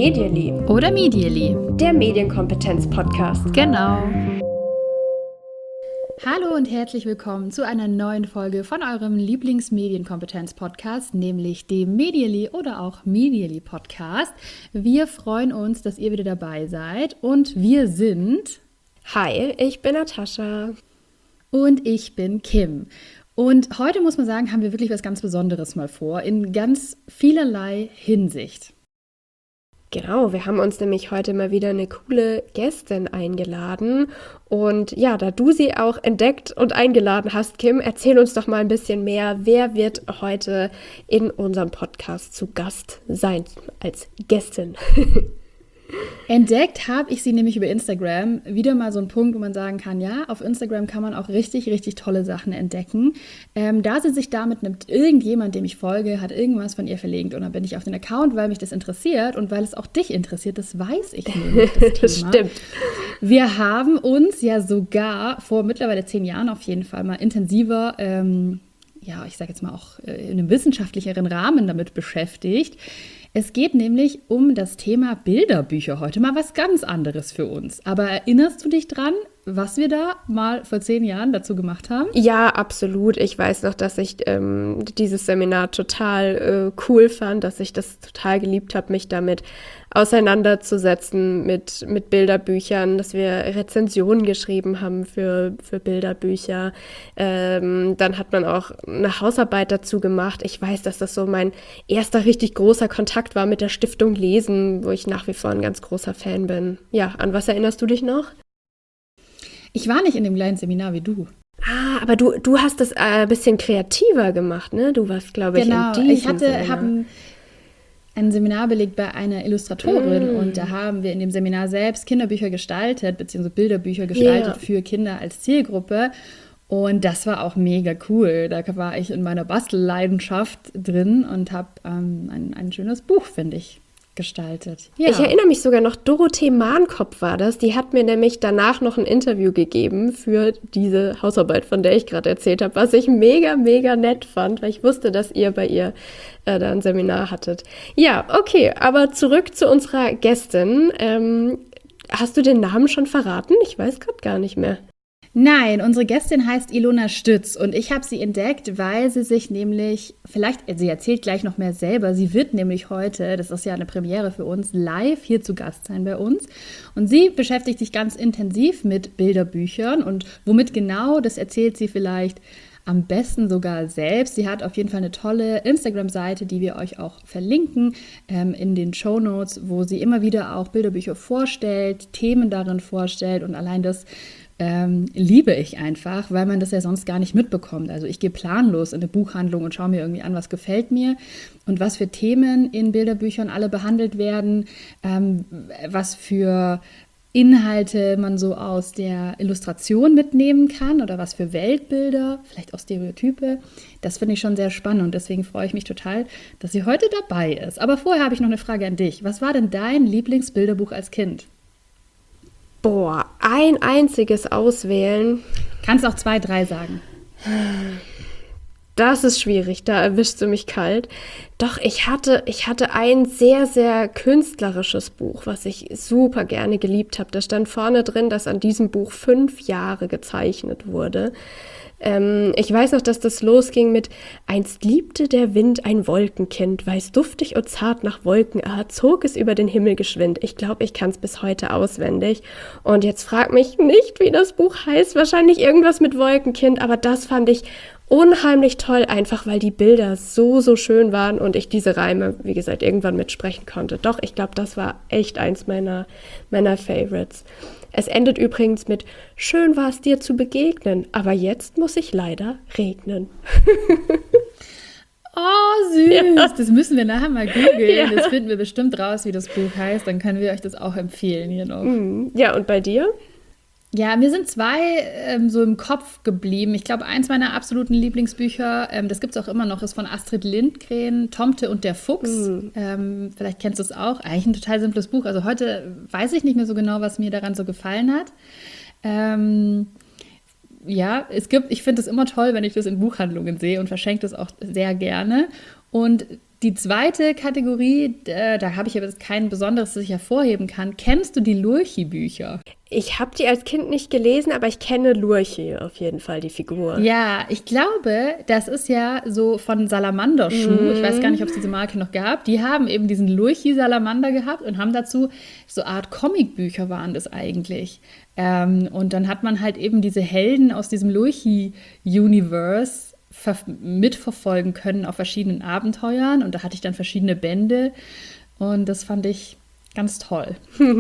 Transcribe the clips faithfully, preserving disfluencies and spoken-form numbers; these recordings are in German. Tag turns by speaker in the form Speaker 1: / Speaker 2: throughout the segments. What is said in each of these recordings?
Speaker 1: Medially
Speaker 2: oder Medially,
Speaker 1: der Medienkompetenz-Podcast.
Speaker 2: Genau. Hallo und herzlich willkommen zu einer neuen Folge von eurem Lieblings-Medienkompetenz-Podcast, nämlich dem Medially oder auch Medially Podcast. Wir freuen uns, dass ihr wieder dabei seid und wir sind...
Speaker 1: Hi, ich bin Natascha.
Speaker 2: Und ich bin Kim. Und heute muss man sagen, haben wir wirklich was ganz Besonderes mal vor, in ganz vielerlei Hinsicht.
Speaker 1: Genau, wir haben uns nämlich heute mal wieder eine coole Gästin eingeladen. Und ja, da du sie auch entdeckt und eingeladen hast, Kim, erzähl uns doch mal ein bisschen mehr. Wer wird heute in unserem Podcast zu Gast sein als Gästin?
Speaker 2: Entdeckt habe ich sie nämlich über Instagram. Wieder mal so ein Punkt, wo man sagen kann, ja, auf Instagram kann man auch richtig, richtig tolle Sachen entdecken. Ähm, da sie sich damit nimmt, irgendjemand, dem ich folge, hat irgendwas von ihr verlinkt. Und dann bin ich auf den Account, weil mich das interessiert und weil es auch dich interessiert. Das weiß ich nämlich, das Thema.
Speaker 1: Das stimmt.
Speaker 2: Wir haben uns ja sogar vor mittlerweile zehn Jahren auf jeden Fall mal intensiver, ähm, ja, ich sage jetzt mal auch äh, in einem wissenschaftlicheren Rahmen damit beschäftigt. Es geht nämlich um das Thema Bilderbücher heute, mal was ganz anderes für uns. Aber erinnerst du dich dran, was wir da mal vor zehn Jahren dazu gemacht haben?
Speaker 1: Ja, absolut. Ich weiß noch, dass ich ähm, dieses Seminar total äh, cool fand, dass ich das total geliebt habe, mich damit auseinanderzusetzen mit, mit Bilderbüchern, dass wir Rezensionen geschrieben haben für, für Bilderbücher. Ähm, dann hat man auch eine Hausarbeit dazu gemacht. Ich weiß, dass das so mein erster richtig großer Kontakt war mit der Stiftung Lesen, wo ich nach wie vor ein ganz großer Fan bin. Ja, an was erinnerst du dich noch?
Speaker 2: Ich war nicht in dem gleichen Seminar wie du.
Speaker 1: Ah, aber du, du hast das ein äh, bisschen kreativer gemacht, ne? Du warst, glaube ich,
Speaker 2: genau,
Speaker 1: in diesem
Speaker 2: ich hatte,
Speaker 1: Seminar.
Speaker 2: habe ein, ein Seminar belegt bei einer Illustratorin
Speaker 1: Mm.
Speaker 2: und da haben wir in dem Seminar selbst Kinderbücher gestaltet, beziehungsweise Bilderbücher gestaltet
Speaker 1: Ja.
Speaker 2: für Kinder als Zielgruppe. Und das war auch mega cool. Da war ich in meiner Bastelleidenschaft drin und habe ähm, ein, ein schönes Buch, finde ich, gestaltet. Ja.
Speaker 1: Ich erinnere mich sogar noch, Dorothee Mahnkopf war das. Die hat mir nämlich danach noch ein Interview gegeben für diese Hausarbeit, von der ich gerade erzählt habe, was ich mega, mega nett fand, weil ich wusste, dass ihr bei ihr äh, da ein Seminar hattet. Ja, okay, aber zurück zu unserer Gästin. Ähm, hast du den Namen schon verraten? Ich weiß gerade gar nicht mehr.
Speaker 2: Nein, unsere Gästin heißt Ilona Stütz und ich habe sie entdeckt, weil sie sich nämlich, vielleicht, sie erzählt gleich noch mehr selber, sie wird nämlich heute, das ist ja eine Premiere für uns, live hier zu Gast sein bei uns. Und sie beschäftigt sich ganz intensiv mit Bilderbüchern und womit genau, das erzählt sie vielleicht am besten sogar selbst. Sie hat auf jeden Fall eine tolle Instagram-Seite, die wir euch auch verlinken ähm, in den Shownotes, wo sie immer wieder auch Bilderbücher vorstellt, Themen darin vorstellt und allein das Ähm, liebe ich einfach, weil man das ja sonst gar nicht mitbekommt. Also ich gehe planlos in eine Buchhandlung und schaue mir irgendwie an, was gefällt mir und was für Themen in Bilderbüchern alle behandelt werden, ähm, was für Inhalte man so aus der Illustration mitnehmen kann oder was für Weltbilder, vielleicht auch Stereotype. Das finde ich schon sehr spannend und deswegen freue ich mich total, dass sie heute dabei ist. Aber vorher habe ich noch eine Frage an dich. Was war denn dein Lieblingsbilderbuch als Kind?
Speaker 1: Boah, ein einziges auswählen.
Speaker 2: Kannst auch zwei, drei sagen.
Speaker 1: Das ist schwierig, da erwischst du mich kalt. Doch, ich hatte, ich hatte ein sehr, sehr künstlerisches Buch, was ich super gerne geliebt habe. Da stand vorne drin, dass an diesem Buch fünf Jahre gezeichnet wurde. Ähm, ich weiß noch, dass das losging mit: Einst liebte der Wind ein Wolkenkind, weiß duftig und zart nach Wolkenart, zog es über den Himmel geschwind. Ich glaube, ich kann es bis heute auswendig. Und jetzt frag mich nicht, wie das Buch heißt. Wahrscheinlich irgendwas mit Wolkenkind, aber das fand ich unheimlich toll, einfach weil die Bilder so, so schön waren und ich diese Reime, wie gesagt, irgendwann mitsprechen konnte. Doch, ich glaube, das war echt eins meiner, meiner Favorites. Es endet übrigens mit: Schön war es dir zu begegnen, aber jetzt muss ich leider regnen.
Speaker 2: Oh, süß.
Speaker 1: Ja.
Speaker 2: Das müssen wir nachher mal googeln.
Speaker 1: Ja.
Speaker 2: Das finden wir bestimmt raus, wie das Buch heißt. Dann können wir euch das auch empfehlen hier noch.
Speaker 1: Mhm. Ja, und bei dir?
Speaker 2: Ja, mir sind zwei ähm, so im Kopf geblieben. Ich glaube, eins meiner absoluten Lieblingsbücher, ähm, das gibt es auch immer noch, ist von Astrid Lindgren, Tomte und der Fuchs.
Speaker 1: Mhm.
Speaker 2: Ähm, vielleicht kennst du es auch. Eigentlich ein total simples Buch. Also heute weiß ich nicht mehr so genau, was mir daran so gefallen hat. Ähm, ja, es gibt, ich finde es immer toll, wenn ich das in Buchhandlungen sehe und verschenke das auch sehr gerne. Und Die zweite Kategorie, äh, da habe ich aber jetzt kein besonderes, das ich hervorheben kann. Kennst du die Lurchi-Bücher?
Speaker 1: Ich habe die als Kind nicht gelesen, aber ich kenne Lurchi auf jeden Fall, die Figur.
Speaker 2: Ja, ich glaube, das ist ja so von Salamander-Schuh. Ich weiß gar nicht, ob es diese Marke noch gab. Die haben eben diesen Lurchi-Salamander gehabt und haben dazu so Art Comicbücher waren das eigentlich. Ähm, und dann hat man halt eben diese Helden aus diesem Lurchi-Universe mitverfolgen können auf verschiedenen Abenteuern. Und da hatte ich dann verschiedene Bände. Und das fand ich ganz toll.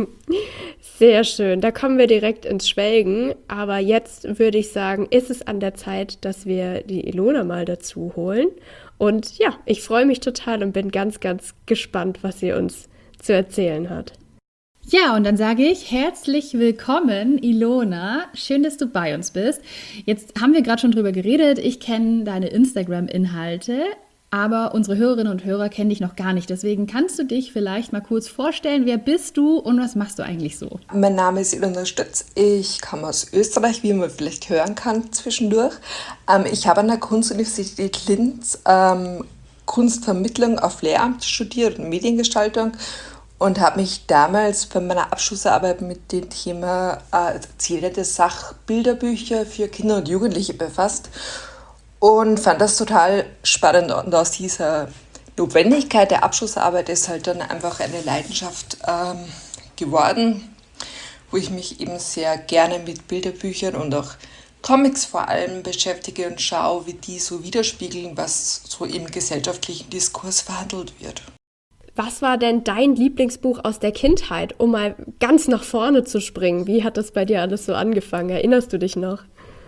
Speaker 1: Sehr schön. Da kommen wir direkt ins Schwelgen. Aber jetzt würde ich sagen, ist es an der Zeit, dass wir die Ilona mal dazu holen. Und ja, ich freue mich total und bin ganz, ganz gespannt, was sie uns zu erzählen hat.
Speaker 2: Ja, und dann sage ich herzlich willkommen, Ilona. Schön, dass du bei uns bist. Jetzt haben wir gerade schon drüber geredet. Ich kenne deine Instagram-Inhalte, aber unsere Hörerinnen und Hörer kennen dich noch gar nicht. Deswegen kannst du dich vielleicht mal kurz vorstellen. Wer bist du und was machst du eigentlich so?
Speaker 3: Mein Name ist Ilona Stütz. Ich komme aus Österreich, wie man vielleicht hören kann zwischendurch. Ähm, ich habe an der Kunstuniversität Linz ähm, Kunstvermittlung auf Lehramt studiert und Mediengestaltung. Und habe mich damals bei meiner Abschlussarbeit mit dem Thema äh, erzählende Sachbilderbücher für Kinder und Jugendliche befasst und fand das total spannend. Und aus dieser Notwendigkeit der Abschlussarbeit ist halt dann einfach eine Leidenschaft ähm, geworden, wo ich mich eben sehr gerne mit Bilderbüchern und auch Comics vor allem beschäftige und schaue, wie die so widerspiegeln, was so im gesellschaftlichen Diskurs verhandelt wird.
Speaker 1: Was war denn dein Lieblingsbuch aus der Kindheit, um mal ganz nach vorne zu springen? Wie hat das bei dir alles so angefangen? Erinnerst du dich noch?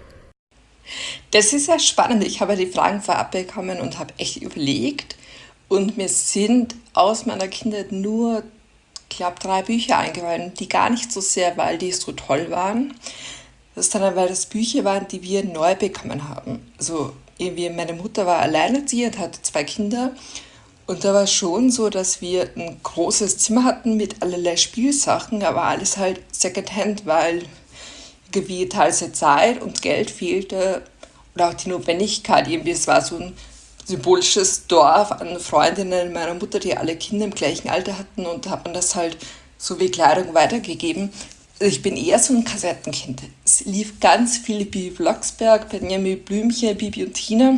Speaker 3: Das ist sehr spannend. Ich habe die Fragen vorab bekommen und habe echt überlegt. Und mir sind aus meiner Kindheit nur, ich glaube, drei Bücher eingefallen, die gar nicht so sehr, weil die so toll waren, sondern weil das Bücher waren, die wir neu bekommen haben. Also irgendwie meine Mutter war alleinerziehend, hatte zwei Kinder. Und da war es schon so, dass wir ein großes Zimmer hatten mit allerlei Spielsachen, aber alles halt Secondhand, weil irgendwie teilweise Zeit und Geld fehlte oder auch die Notwendigkeit. Irgendwie, es war so ein symbolisches Dorf an Freundinnen meiner Mutter, die alle Kinder im gleichen Alter hatten und hat man das halt so wie Kleidung weitergegeben. Also ich bin eher so ein Kassettenkind. Es lief ganz viel Bibi Blocksberg, Benjamin Blümchen, Bibi und Tina.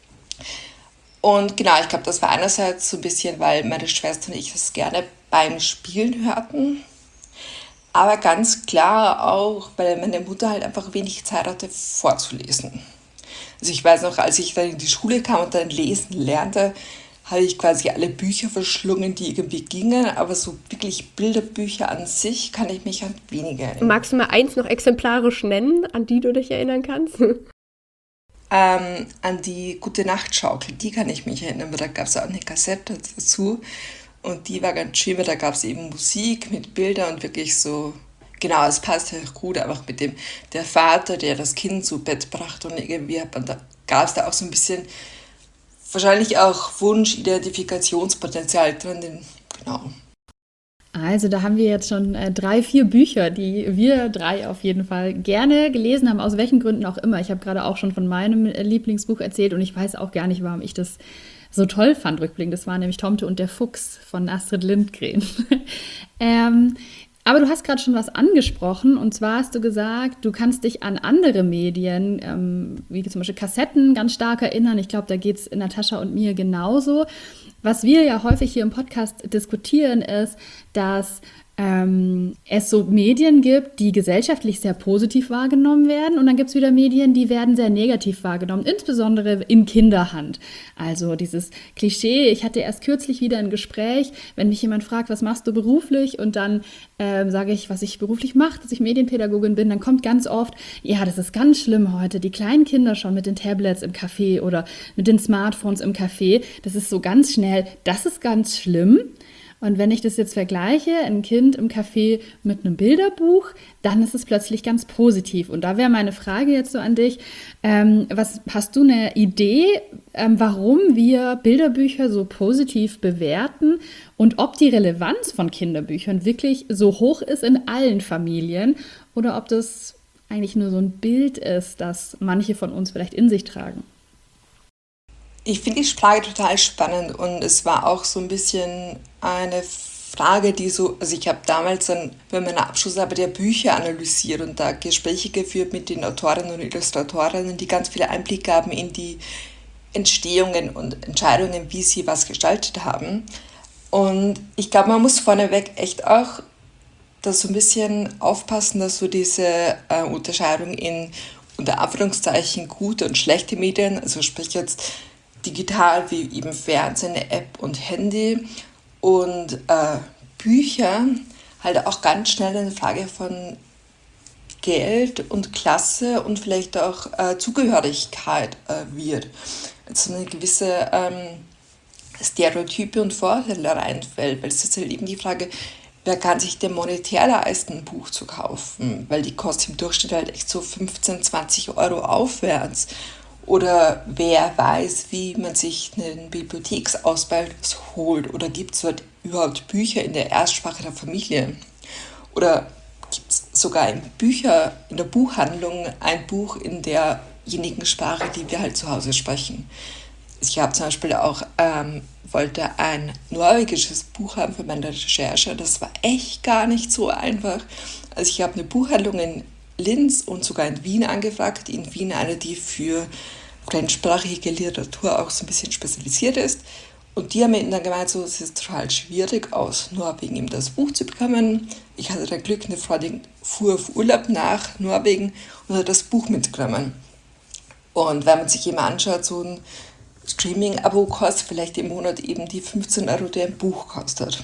Speaker 3: Und genau, ich glaube, das war einerseits so ein bisschen, weil meine Schwester und ich das gerne beim Spielen hörten. Aber ganz klar auch, weil meine Mutter halt einfach wenig Zeit hatte, vorzulesen. Also ich weiß noch, als ich dann in die Schule kam und dann lesen lernte, habe ich quasi alle Bücher verschlungen, die irgendwie gingen. Aber so wirklich Bilderbücher an sich kann ich mich an weniger erinnern.
Speaker 1: Magst du mal eins noch exemplarisch nennen, an die du dich erinnern kannst?
Speaker 3: Ähm, an die Gute-Nacht-Schaukel, die kann ich mich erinnern, weil da gab es auch eine Kassette dazu und die war ganz schön, weil da gab es eben Musik mit Bildern und wirklich so, genau, es passt halt gut, einfach mit dem, der Vater, der das Kind zu Bett brachte und irgendwie hat man da, gab es da auch so ein bisschen, wahrscheinlich auch Wunsch, Identifikationspotenzial drin, den, genau.
Speaker 2: Also da haben wir jetzt schon äh, drei, vier Bücher, die wir drei auf jeden Fall gerne gelesen haben, aus welchen Gründen auch immer. Ich habe gerade auch schon von meinem äh, Lieblingsbuch erzählt und ich weiß auch gar nicht, warum ich das so toll fand, rückblickend. Das war nämlich Tomte und der Fuchs von Astrid Lindgren. ähm, aber du hast gerade schon was angesprochen und zwar hast du gesagt, du kannst dich an andere Medien, ähm, wie zum Beispiel Kassetten, ganz stark erinnern. Ich glaube, da geht es Natascha und mir genauso. Was wir ja häufig hier im Podcast diskutieren, ist, dass ähm, es so Medien gibt, die gesellschaftlich sehr positiv wahrgenommen werden und dann gibt es wieder Medien, die werden sehr negativ wahrgenommen, insbesondere in Kinderhand. Also dieses Klischee, ich hatte erst kürzlich wieder ein Gespräch, wenn mich jemand fragt, was machst du beruflich und dann ähm, sage ich, was ich beruflich mache, dass ich Medienpädagogin bin, dann kommt ganz oft, ja, das ist ganz schlimm heute, die kleinen Kinder schon mit den Tablets im Café oder mit den Smartphones im Café, das ist so ganz schnell, das ist ganz schlimm. Und wenn ich das jetzt vergleiche, ein Kind im Café mit einem Bilderbuch, dann ist es plötzlich ganz positiv. Und da wäre meine Frage jetzt so an dich, ähm, was, hast du eine Idee, ähm, warum wir Bilderbücher so positiv bewerten und ob die Relevanz von Kinderbüchern wirklich so hoch ist in allen Familien oder ob das eigentlich nur so ein Bild ist, das manche von uns vielleicht in sich tragen?
Speaker 3: Ich finde die Frage total spannend und es war auch so ein bisschen eine Frage, die so, also ich habe damals dann bei meiner Abschlussarbeit ja Bücher analysiert und da Gespräche geführt mit den Autorinnen und Illustratorinnen, die ganz viele Einblicke haben in die Entstehungen und Entscheidungen, wie sie was gestaltet haben. Und ich glaube, man muss vorneweg echt auch da so ein bisschen aufpassen, dass so diese äh, Unterscheidung in unter Anführungszeichen gute und schlechte Medien, also sprich jetzt digital wie eben Fernsehen, App und Handy und äh, Bücher, halt auch ganz schnell eine Frage von Geld und Klasse und vielleicht auch äh, Zugehörigkeit äh, wird. Also eine gewisse ähm, Stereotype und Vorurteile reinfällt, weil es ist halt eben die Frage, wer kann sich denn monetär leisten, ein Buch zu kaufen, weil die kostet im Durchschnitt halt echt so fünfzehn, zwanzig Euro aufwärts. Oder wer weiß, wie man sich einen Bibliotheksausweis holt oder gibt es dort überhaupt Bücher in der Erstsprache der Familie? Oder gibt es sogar in Bücher, in der Buchhandlung ein Buch in derjenigen Sprache, die wir halt zu Hause sprechen? Ich habe zum Beispiel auch, ähm, wollte ein norwegisches Buch haben für meine Recherche. Das war echt gar nicht so einfach. Also ich habe eine Buchhandlung in Linz und sogar in Wien angefragt. In Wien eine, die für fremdsprachige Literatur auch so ein bisschen spezialisiert ist. Und die haben mir dann gemeint, so, es ist total schwierig, aus Norwegen eben das Buch zu bekommen. Ich hatte dann Glück, eine Freundin fuhr auf Urlaub nach Norwegen und hat das Buch mitgenommen. Und wenn man sich eben anschaut, so ein Streaming-Abo kostet vielleicht im Monat eben die fünfzehn Euro, die ein Buch kostet.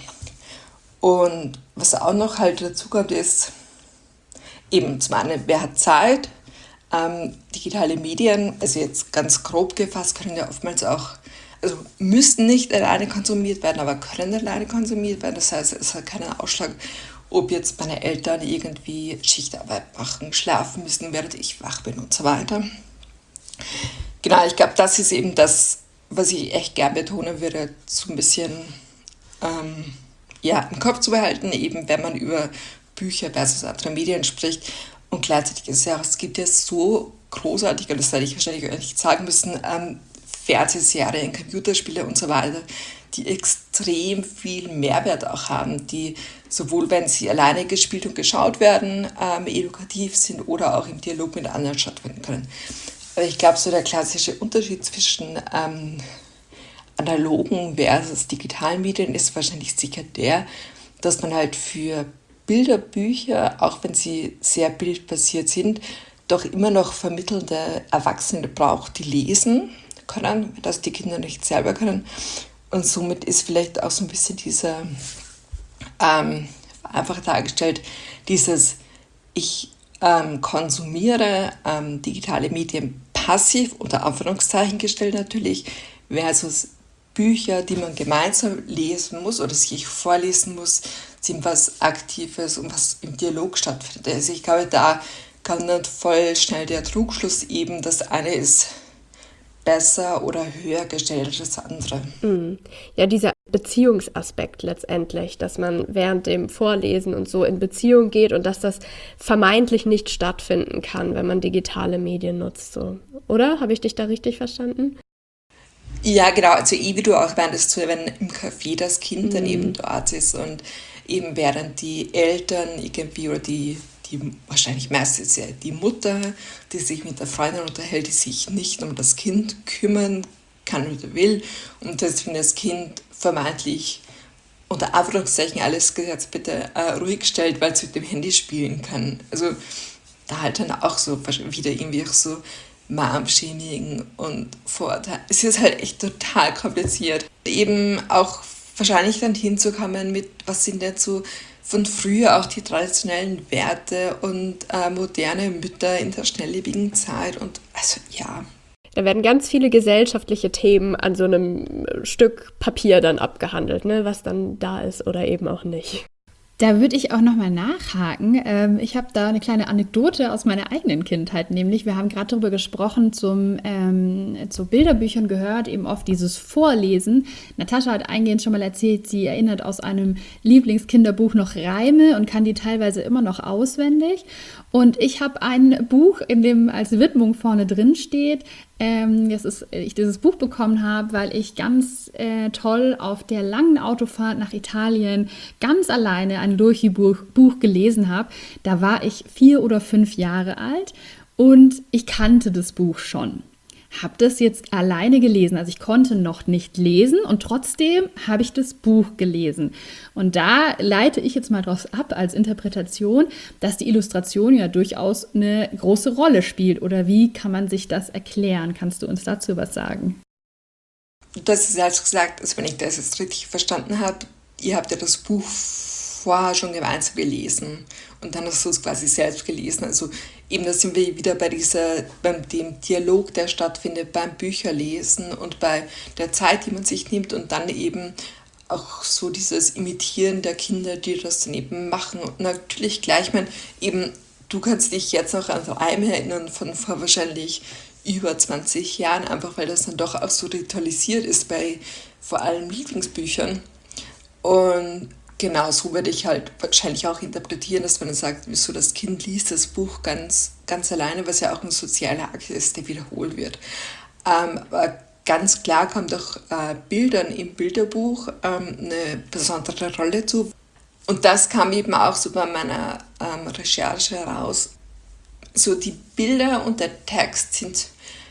Speaker 3: Und was auch noch halt dazu kommt, ist eben zum einen, wer hat Zeit? Ähm, digitale Medien, also jetzt ganz grob gefasst, können ja oftmals auch, also müssten nicht alleine konsumiert werden, aber können alleine konsumiert werden. Das heißt, es hat keinen Ausschlag, ob jetzt meine Eltern irgendwie Schichtarbeit machen, schlafen müssen, während ich wach bin und so weiter. Genau, ich glaube, das ist eben das, was ich echt gern betonen würde, so ein bisschen ähm, ja, im Kopf zu behalten, eben wenn man über Bücher versus andere Medien spricht. Und gleichzeitig ist ja, es gibt ja so großartige, und das werde ich wahrscheinlich auch nicht sagen müssen, ähm, Fernsehserien, Computerspiele und so weiter, die extrem viel Mehrwert auch haben, die sowohl, wenn sie alleine gespielt und geschaut werden, ähm, edukativ sind oder auch im Dialog mit anderen stattfinden können. Aber ich glaube, so der klassische Unterschied zwischen ähm, analogen versus digitalen Medien ist wahrscheinlich sicher der, dass man halt für Bilderbücher, auch wenn sie sehr bildbasiert sind, doch immer noch vermittelnde Erwachsene braucht, die lesen können, dass die Kinder nicht selber können. Und somit ist vielleicht auch so ein bisschen dieser, ähm, einfach dargestellt, dieses ich ähm, konsumiere ähm, digitale Medien passiv, unter Anführungszeichen gestellt natürlich, versus Bücher, die man gemeinsam lesen muss oder sich vorlesen muss, sind was Aktives und was im Dialog stattfindet. Also ich glaube, da kann dann voll schnell der Trugschluss eben, das eine ist besser oder höher gestellt als das andere.
Speaker 1: Mhm. Ja, dieser Beziehungsaspekt letztendlich, dass man während dem Vorlesen und so in Beziehung geht und dass das vermeintlich nicht stattfinden kann, wenn man digitale Medien nutzt. So. Oder? Habe ich dich da richtig verstanden?
Speaker 3: Ja, genau. Also eh, wie du auch meintest, so, wenn im Café das Kind
Speaker 1: Mhm.
Speaker 3: dann eben dort ist und eben während die Eltern irgendwie oder die, die wahrscheinlich meistens ja die Mutter, die sich mit der Freundin unterhält, die sich nicht um das Kind kümmern kann oder will und deswegen das Kind vermeintlich unter Anführungszeichen alles Gesetz bitte äh, ruhig stellt, weil es mit dem Handy spielen kann. Also da halt dann auch so wieder irgendwie auch so Mom-Shaming und Vorurteile. Es ist halt echt total kompliziert. Eben auch wahrscheinlich dann hinzukommen mit, was sind denn so von früher auch die traditionellen Werte und äh, moderne Mütter in der schnelllebigen Zeit und also ja.
Speaker 1: Da werden ganz viele gesellschaftliche Themen an so einem Stück Papier dann abgehandelt, ne, was dann da ist oder eben auch nicht.
Speaker 2: Da würde ich auch nochmal nachhaken. Ähm, ich habe da eine kleine Anekdote aus meiner eigenen Kindheit, nämlich wir haben gerade darüber gesprochen, zum, ähm, zu Bilderbüchern gehört eben oft dieses Vorlesen. Natascha hat eingehend schon mal erzählt, sie erinnert aus einem Lieblingskinderbuch noch Reime und kann die teilweise immer noch auswendig. Und ich habe ein Buch, in dem als Widmung vorne drin steht, ähm, das ist, ich dieses Buch bekommen habe, weil ich ganz äh, toll auf der langen Autofahrt nach Italien ganz alleine ein Lurchi-Buch Buch gelesen habe. Da war ich vier oder fünf Jahre alt und ich kannte das Buch schon. Habe das jetzt alleine gelesen. Also ich konnte noch nicht lesen und trotzdem habe ich das Buch gelesen. Und da leite ich jetzt mal daraus ab als Interpretation, dass die Illustration ja durchaus eine große Rolle spielt. Oder wie kann man sich das erklären? Kannst du uns dazu was sagen?
Speaker 3: Das ist selbst gesagt, also wenn ich das jetzt richtig verstanden habe, ihr habt ja das Buch vorher schon gemeinsam gelesen und dann hast du es quasi selbst gelesen. Also eben, da sind wir wieder bei dieser, beim dem Dialog, der stattfindet beim Bücherlesen und bei der Zeit, die man sich nimmt und dann eben auch so dieses Imitieren der Kinder, die das dann eben machen. Und natürlich gleich, ich meine, eben, du kannst dich jetzt noch an Reime erinnern von vor wahrscheinlich über zwanzig Jahren, einfach weil das dann doch auch so ritualisiert ist bei vor allem Lieblingsbüchern. Und genau so würde ich halt wahrscheinlich auch interpretieren, dass man dann sagt, wieso das Kind liest das Buch ganz, ganz alleine, was ja auch ein sozialer Akt ist, der wiederholt wird. Ähm, aber ganz klar kommt auch äh, Bildern im Bilderbuch ähm, eine besondere Rolle zu. Und das kam eben auch so bei meiner ähm, Recherche heraus. So die Bilder und der Text sind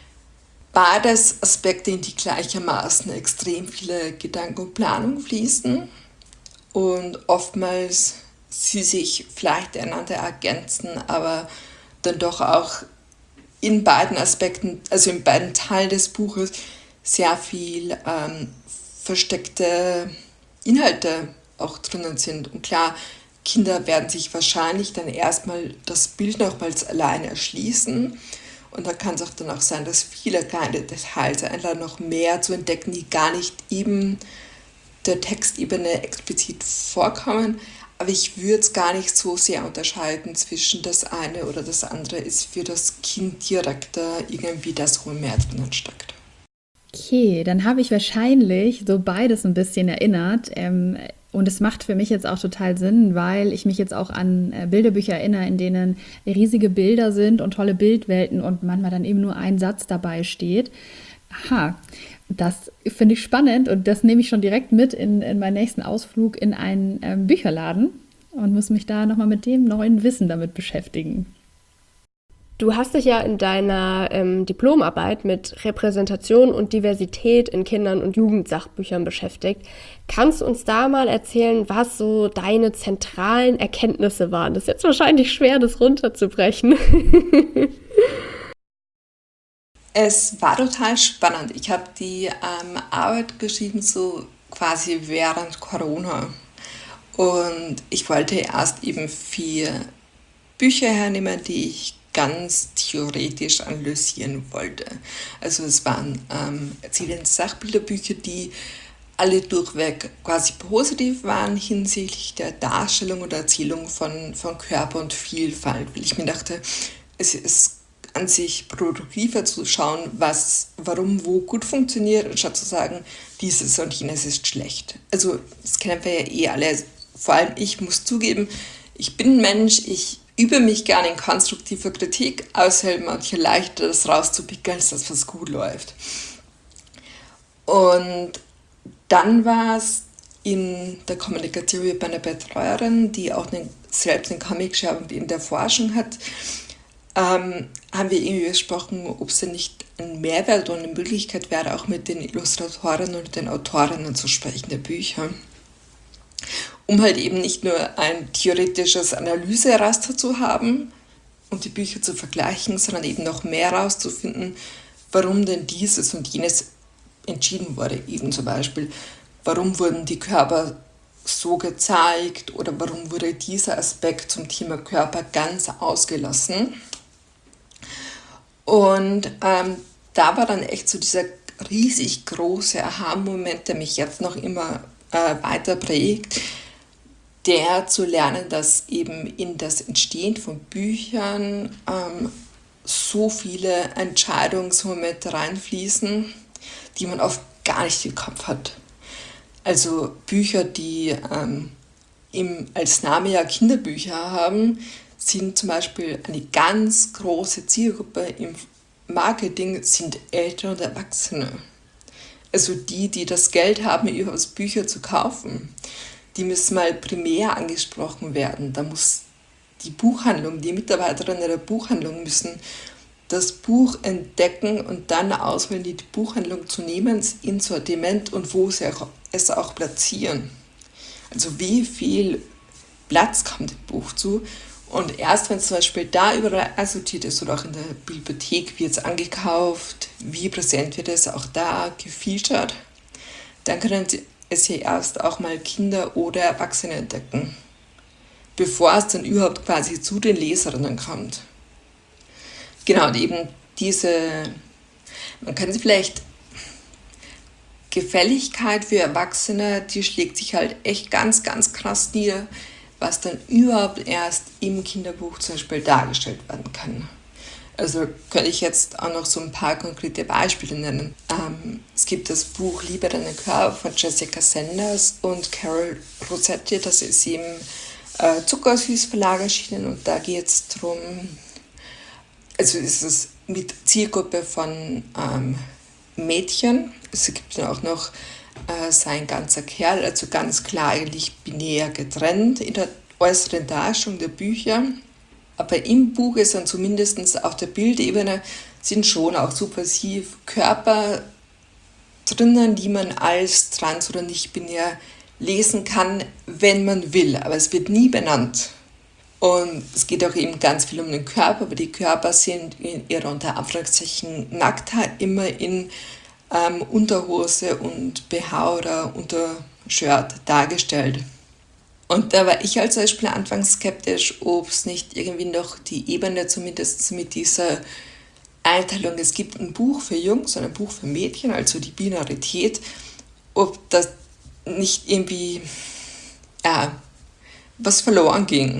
Speaker 3: beides Aspekte, in die gleichermaßen extrem viele Gedanken und Planung fließen und oftmals sie sich vielleicht einander ergänzen, aber dann doch auch in beiden Aspekten, also in beiden Teilen des Buches, sehr viel ähm, versteckte Inhalte auch drinnen sind. Und klar, Kinder werden sich wahrscheinlich dann erstmal das Bild nochmals alleine erschließen. Und da kann es auch dann auch sein, dass viele kleine Details einladen, noch mehr zu entdecken, die gar nicht eben der Textebene explizit vorkommen. Aber ich würde es gar nicht so sehr unterscheiden zwischen das eine oder das andere ist für das Kind direkt da irgendwie das, wo mehr drinnen steckt.
Speaker 2: Okay, dann habe ich wahrscheinlich so beides ein bisschen erinnert. Ähm, und es macht für mich jetzt auch total Sinn, weil ich mich jetzt auch an äh, Bilderbücher erinnere, in denen riesige Bilder sind und tolle Bildwelten und manchmal dann eben nur ein Satz dabei steht. Aha, das finde ich spannend und das nehme ich schon direkt mit in, in meinen nächsten Ausflug in einen ähm, Bücherladen und muss mich da nochmal mit dem neuen Wissen damit beschäftigen.
Speaker 1: Du hast dich ja in deiner ähm, Diplomarbeit mit Repräsentation und Diversität in Kindern- und Jugendsachbüchern beschäftigt. Kannst du uns da mal erzählen, was so deine zentralen Erkenntnisse waren? Das ist jetzt wahrscheinlich schwer, das runterzubrechen.
Speaker 3: Es war total spannend. Ich habe die ähm, Arbeit geschrieben, so quasi während Corona. Und ich wollte erst eben vier Bücher hernehmen, die ich ganz theoretisch analysieren wollte. Also es waren ähm, erzählende Sachbilderbücher, die alle durchweg quasi positiv waren hinsichtlich der Darstellung oder Erzählung von, von Körper und Vielfalt. Weil ich mir dachte, es ist an sich produktiver zu schauen, was, warum, wo gut funktioniert, anstatt zu sagen, dieses und jenes ist schlecht. Also das kennen wir ja eh alle. Vor allem ich muss zugeben, ich bin ein Mensch, ich übe mich gerne in konstruktiver Kritik, außer manche leichter das rauszupicken, als das, was gut läuft. Und dann war es in der Kommunikation mit meiner Betreuerin, die auch einen, selbst einen Comic schreibt und in der Forschung hat, ähm, haben wir irgendwie gesprochen, ob es denn nicht ein Mehrwert und eine Möglichkeit wäre, auch mit den Illustratoren und den Autorinnen zu sprechen der Bücher. Um halt eben nicht nur ein theoretisches Analyseraster zu haben und die Bücher zu vergleichen, sondern eben noch mehr herauszufinden, warum denn dieses und jenes entschieden wurde. Eben zum Beispiel, warum wurden die Körper so gezeigt oder warum wurde dieser Aspekt zum Thema Körper ganz ausgelassen. Und ähm, da war dann echt so dieser riesig große Aha-Moment, der mich jetzt noch immer äh, weiter prägt. der zu lernen, dass eben in das Entstehen von Büchern ähm, so viele Entscheidungsmomente reinfließen, die man oft gar nicht im Kopf hat. Also Bücher, die ähm, im, als Name ja Kinderbücher haben, sind zum Beispiel eine ganz große Zielgruppe im Marketing, sind Eltern und Erwachsene. Also die, die das Geld haben, überhaupt Bücher zu kaufen, die müssen mal primär angesprochen werden. Da muss die Buchhandlung, die Mitarbeiterinnen der Buchhandlung müssen das Buch entdecken und dann auswählen, die Buchhandlung zu nehmen ins Sortiment und wo sie es auch platzieren. Also wie viel Platz kommt dem Buch zu? Und erst wenn es zum Beispiel da überall einsortiert ist oder auch in der Bibliothek wird es angekauft, wie präsent wird es auch da gefeatured, dann können sie es hier erst auch mal Kinder oder Erwachsene entdecken, bevor es dann überhaupt quasi zu den Leserinnen kommt. Genau, und eben diese, man kann sie vielleicht, Gefälligkeit für Erwachsene, die schlägt sich halt echt ganz, ganz krass nieder, was dann überhaupt erst im Kinderbuch zum Beispiel dargestellt werden kann. Also könnte ich jetzt auch noch so ein paar konkrete Beispiele nennen. Ähm, es gibt das Buch Liebe deinen Körper von Jessica Sanders und Carol Rossetti, das ist im äh, Zuckersüß Verlag erschienen und da geht es darum, also ist es mit Zielgruppe von ähm, Mädchen. Es gibt dann auch noch äh, sein ganzer Kerl, also ganz klar eigentlich binär getrennt in der äußeren Darstellung der Bücher. Aber im Buch ist dann zumindest auf der Bildebene sind schon auch subversiv Körper drinnen, die man als trans- oder nicht binär lesen kann, wenn man will. Aber es wird nie benannt. Und es geht auch eben ganz viel um den Körper, aber die Körper sind in ihrer unter Anführungszeichen Nacktheit immer in ähm, Unterhose und B H oder Untershirt dargestellt. Und da war ich als Beispiel anfangs skeptisch, ob es nicht irgendwie noch die Ebene zumindest mit dieser Einteilung, es gibt ein Buch für Jungs und ein Buch für Mädchen, also die Binarität, ob das nicht irgendwie ja, was verloren ging.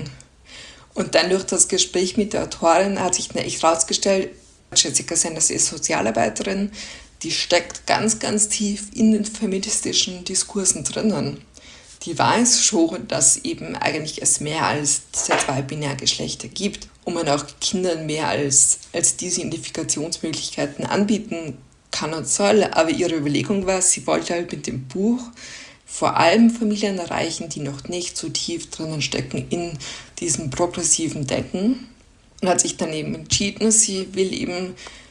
Speaker 3: Und dann durch das Gespräch mit der Autorin hat sich dann echt rausgestellt, Jessica Sanders ist Sozialarbeiterin, die steckt ganz, ganz tief in den feministischen Diskursen drinnen. Die weiß schon, dass eben eigentlich es mehr als diese zwei Binärgeschlechter gibt und man auch Kindern mehr als, als diese Identifikationsmöglichkeiten anbieten kann und soll. Aber ihre Überlegung war, sie wollte halt mit dem Buch vor allem Familien erreichen, die noch nicht so tief drinnen stecken in diesem progressiven Denken und hat sich dann eben entschieden, sie will eben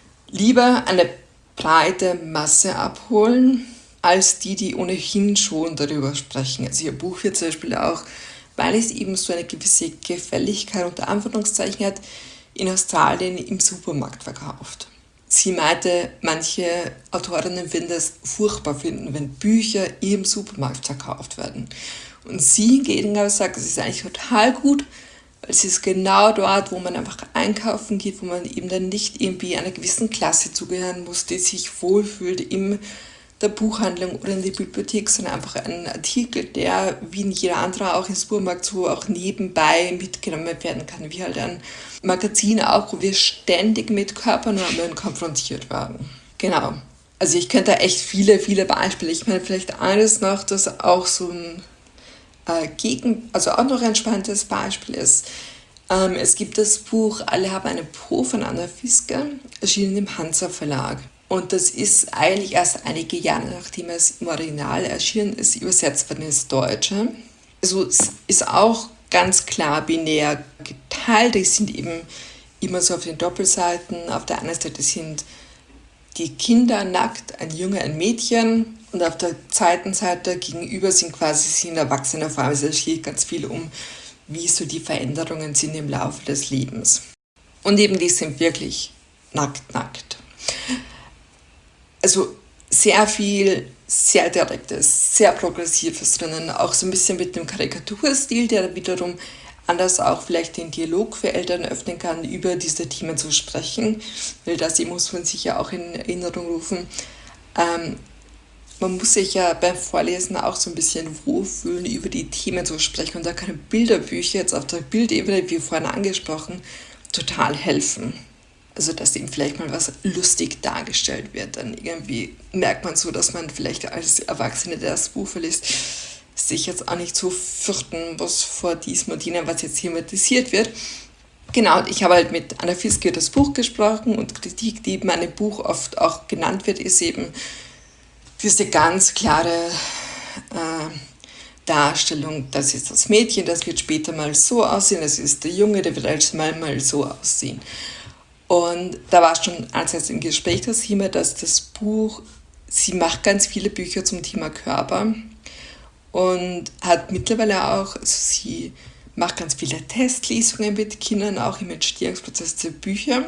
Speaker 3: lieber eine breite Masse abholen, als die, die ohnehin schon darüber sprechen. Also ihr Buch wird zum Beispiel auch, weil es eben so eine gewisse Gefälligkeit unter Anführungszeichen hat, in Australien im Supermarkt verkauft. Sie meinte, manche Autorinnen würden das furchtbar finden, wenn Bücher im Supermarkt verkauft werden. Und sie hingegen aber sagt, es ist eigentlich total gut, weil es ist genau dort, wo man einfach einkaufen geht, wo man eben dann nicht irgendwie einer gewissen Klasse zugehören muss, die sich wohlfühlt im der Buchhandlung oder in der Bibliothek, sondern einfach ein Artikel, der wie in jeder andere auch im Supermarkt so auch nebenbei mitgenommen werden kann, wie halt ein Magazin auch, wo wir ständig mit Körpernormen konfrontiert werden. Genau. Also ich könnte da echt viele, viele Beispiele. Ich meine, vielleicht eines noch, das auch so ein äh, Gegen, also auch noch ein spannendes Beispiel ist. Ähm, es gibt das Buch Alle haben eine Po von Anna Fisker, erschienen im Hansa Verlag. Und das ist eigentlich erst einige Jahre, nachdem es im Original erschienen ist, übersetzt worden ins Deutsche. Also es ist auch ganz klar binär geteilt. Die sind eben immer so auf den Doppelseiten. Auf der einen Seite sind die Kinder nackt, ein Junge, ein Mädchen. Und auf der zweiten Seite gegenüber sind quasi sind erwachsene Frauen. Also es geht ganz viel um, wie so die Veränderungen sind im Laufe des Lebens. Und eben die sind wirklich nackt, nackt. Also sehr viel, sehr Direktes, sehr Progressives drinnen, auch so ein bisschen mit dem Karikaturstil, der wiederum anders auch vielleicht den Dialog für Eltern öffnen kann, über diese Themen zu sprechen, weil das muss man sich ja auch in Erinnerung rufen. Ähm, man muss sich ja beim Vorlesen auch so ein bisschen wohlfühlen, über die Themen zu sprechen. Und da können Bilderbücher jetzt auf der Bildebene, wie vorhin angesprochen, total helfen. Also, dass eben vielleicht mal was lustig dargestellt wird. Dann irgendwie merkt man so, dass man vielleicht als Erwachsene, der das Buch verliest, sich jetzt auch nicht so fürchten muss vor diesem und jenem, was jetzt thematisiert wird. Genau, und ich habe halt mit Anna Fiske das Buch gesprochen und Kritik, die in meinem Buch oft auch genannt wird, ist eben diese ganz klare äh, Darstellung, das ist das Mädchen, das wird später mal so aussehen, das ist der Junge, der wird als mal mal so aussehen. Und da war schon als im Gespräch das Thema, dass das Buch, sie macht ganz viele Bücher zum Thema Körper und hat mittlerweile auch, also sie macht ganz viele Testlesungen mit Kindern, auch im Entstehungsprozess der Bücher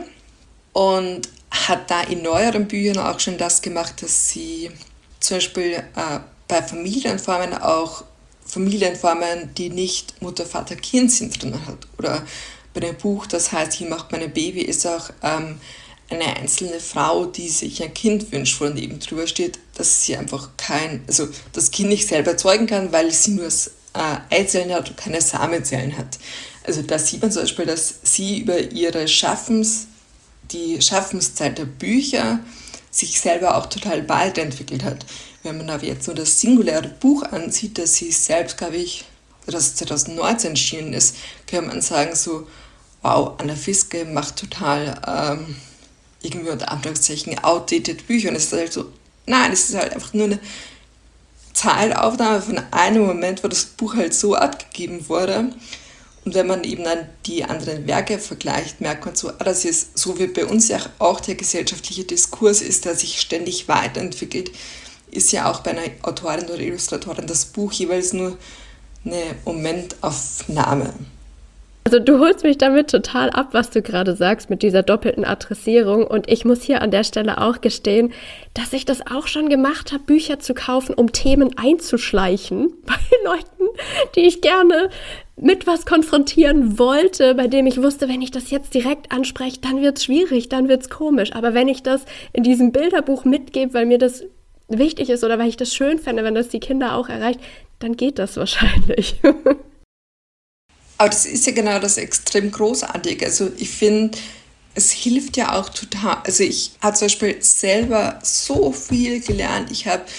Speaker 3: und hat da in neueren Büchern auch schon das gemacht, dass sie zum Beispiel äh, bei Familienformen auch Familienformen, die nicht Mutter, Vater, Kind sind, drin hat. Oder bei dem Buch, das heißt, hier macht mein Baby, ist auch ähm, eine einzelne Frau, die sich ein Kind wünscht, wo dann eben drüber steht, dass sie einfach kein, also das Kind nicht selber zeugen kann, weil sie nur äh, Eizellen hat und keine Samenzellen hat. Also da sieht man zum Beispiel, dass sie über ihre Schaffens, die Schaffenszeit der Bücher sich selber auch total weiterentwickelt hat. Wenn man aber jetzt nur das singuläre Buch ansieht, das sie selbst, glaube ich, das zwanzig neunzehn erschienen ist, kann man sagen so, wow, Anna Fiske macht total ähm, irgendwie unter Anführungszeichen outdated Bücher. Und es ist halt so, nein, es ist halt einfach nur eine Zeilaufnahme von einem Moment, wo das Buch halt so abgegeben wurde. Und wenn man eben dann die anderen Werke vergleicht, merkt man so, ah, das ist so, wie bei uns ja auch der gesellschaftliche Diskurs ist, der sich ständig weiterentwickelt, ist ja auch bei einer Autorin oder Illustratorin das Buch jeweils nur eine Momentaufnahme.
Speaker 1: Also du holst mich damit total ab, was du gerade sagst mit dieser doppelten Adressierung, und ich muss hier an der Stelle auch gestehen, dass ich das auch schon gemacht habe, Bücher zu kaufen, um Themen einzuschleichen bei Leuten, die ich gerne mit was konfrontieren wollte, bei dem ich wusste, wenn ich das jetzt direkt anspreche, dann wird's schwierig, dann wird's komisch. Aber wenn ich das in diesem Bilderbuch mitgebe, weil mir das wichtig ist oder weil ich das schön fände, wenn das die Kinder auch erreicht, dann geht das wahrscheinlich.
Speaker 3: Aber das ist ja genau das extrem Großartige. Also ich finde, es hilft ja auch total. Also ich habe zum Beispiel selber so viel gelernt. Ich habe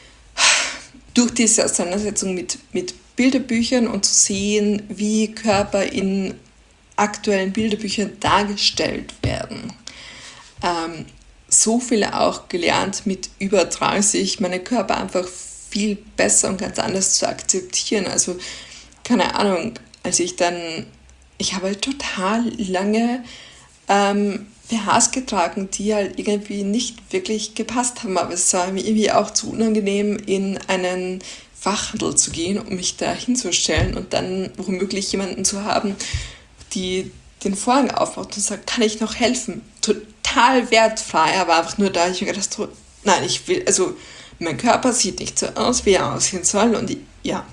Speaker 3: durch diese Auseinandersetzung mit, mit Bilderbüchern und zu sehen, wie Körper in aktuellen Bilderbüchern dargestellt werden, ähm, so viel auch gelernt, mit über dreißig meinen Körper einfach viel besser und ganz anders zu akzeptieren. Also keine Ahnung, als ich dann, ich habe halt total lange ähm, B Hs getragen, die halt irgendwie nicht wirklich gepasst haben, aber es war mir irgendwie auch zu unangenehm, in einen Fachhandel zu gehen, um mich da hinzustellen und dann womöglich jemanden zu haben, die den Vorhang aufmacht und sagt, kann ich noch helfen? Total wertfrei, aber einfach nur da, ich mir gedacht, so, nein, ich will, also mein Körper sieht nicht so aus, wie er aussehen soll und ich, ja.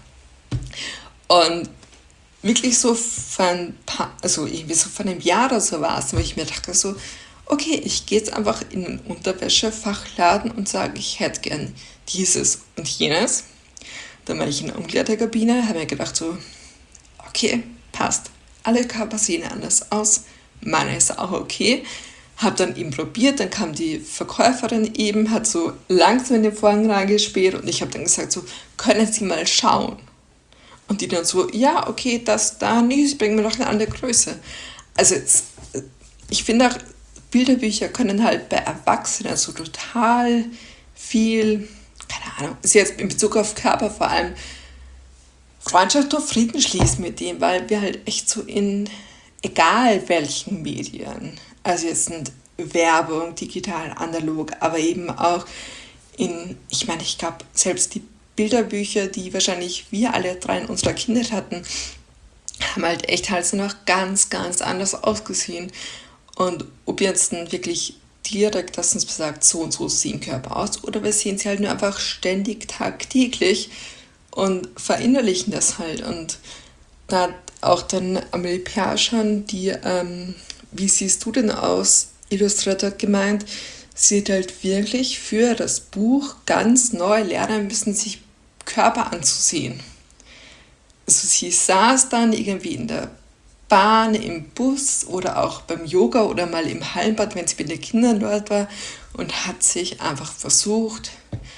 Speaker 3: Und wirklich so von, also irgendwie so von einem Jahr oder so war es, wo ich mir dachte so, okay, ich gehe jetzt einfach in den Unterwäschefachladen und sage, ich hätte gern dieses und jenes. Dann war ich in der Umkleidekabine, habe mir gedacht so, okay, passt. Alle Körper sehen anders aus, meine ist auch okay. Habe dann eben probiert, dann kam die Verkäuferin eben, hat so langsam in den Vorhang reingespäht und ich habe dann gesagt so, können Sie mal schauen? Und die dann so, ja, okay, das da, nee, sie bringen mir noch eine andere Größe. Also jetzt, ich finde auch, Bilderbücher können halt bei Erwachsenen so total viel, keine Ahnung, ist jetzt in Bezug auf Körper vor allem, Freundschaft und Frieden schließen mit dem, weil wir halt echt so in, egal welchen Medien, also jetzt sind Werbung, digital, analog, aber eben auch in, ich meine, ich glaube, selbst die Bilderbücher, die wahrscheinlich wir alle drei in unserer Kindheit hatten, haben halt echt halt so noch ganz, ganz anders ausgesehen. Und ob jetzt dann wirklich direkt, dass uns besagt, so und so sehen Körper aus, oder wir sehen sie halt nur einfach ständig, tagtäglich und verinnerlichen das halt. Und da hat auch dann Amelie Persson, die, ähm, wie siehst du denn aus, Illustrator, gemeint, sie hat halt wirklich für das Buch ganz neu lernen müssen, sich Körper anzusehen. Also sie saß dann irgendwie in der Bahn, im Bus oder auch beim Yoga oder mal im Hallenbad, wenn sie mit den Kindern dort war, und hat sich einfach versucht,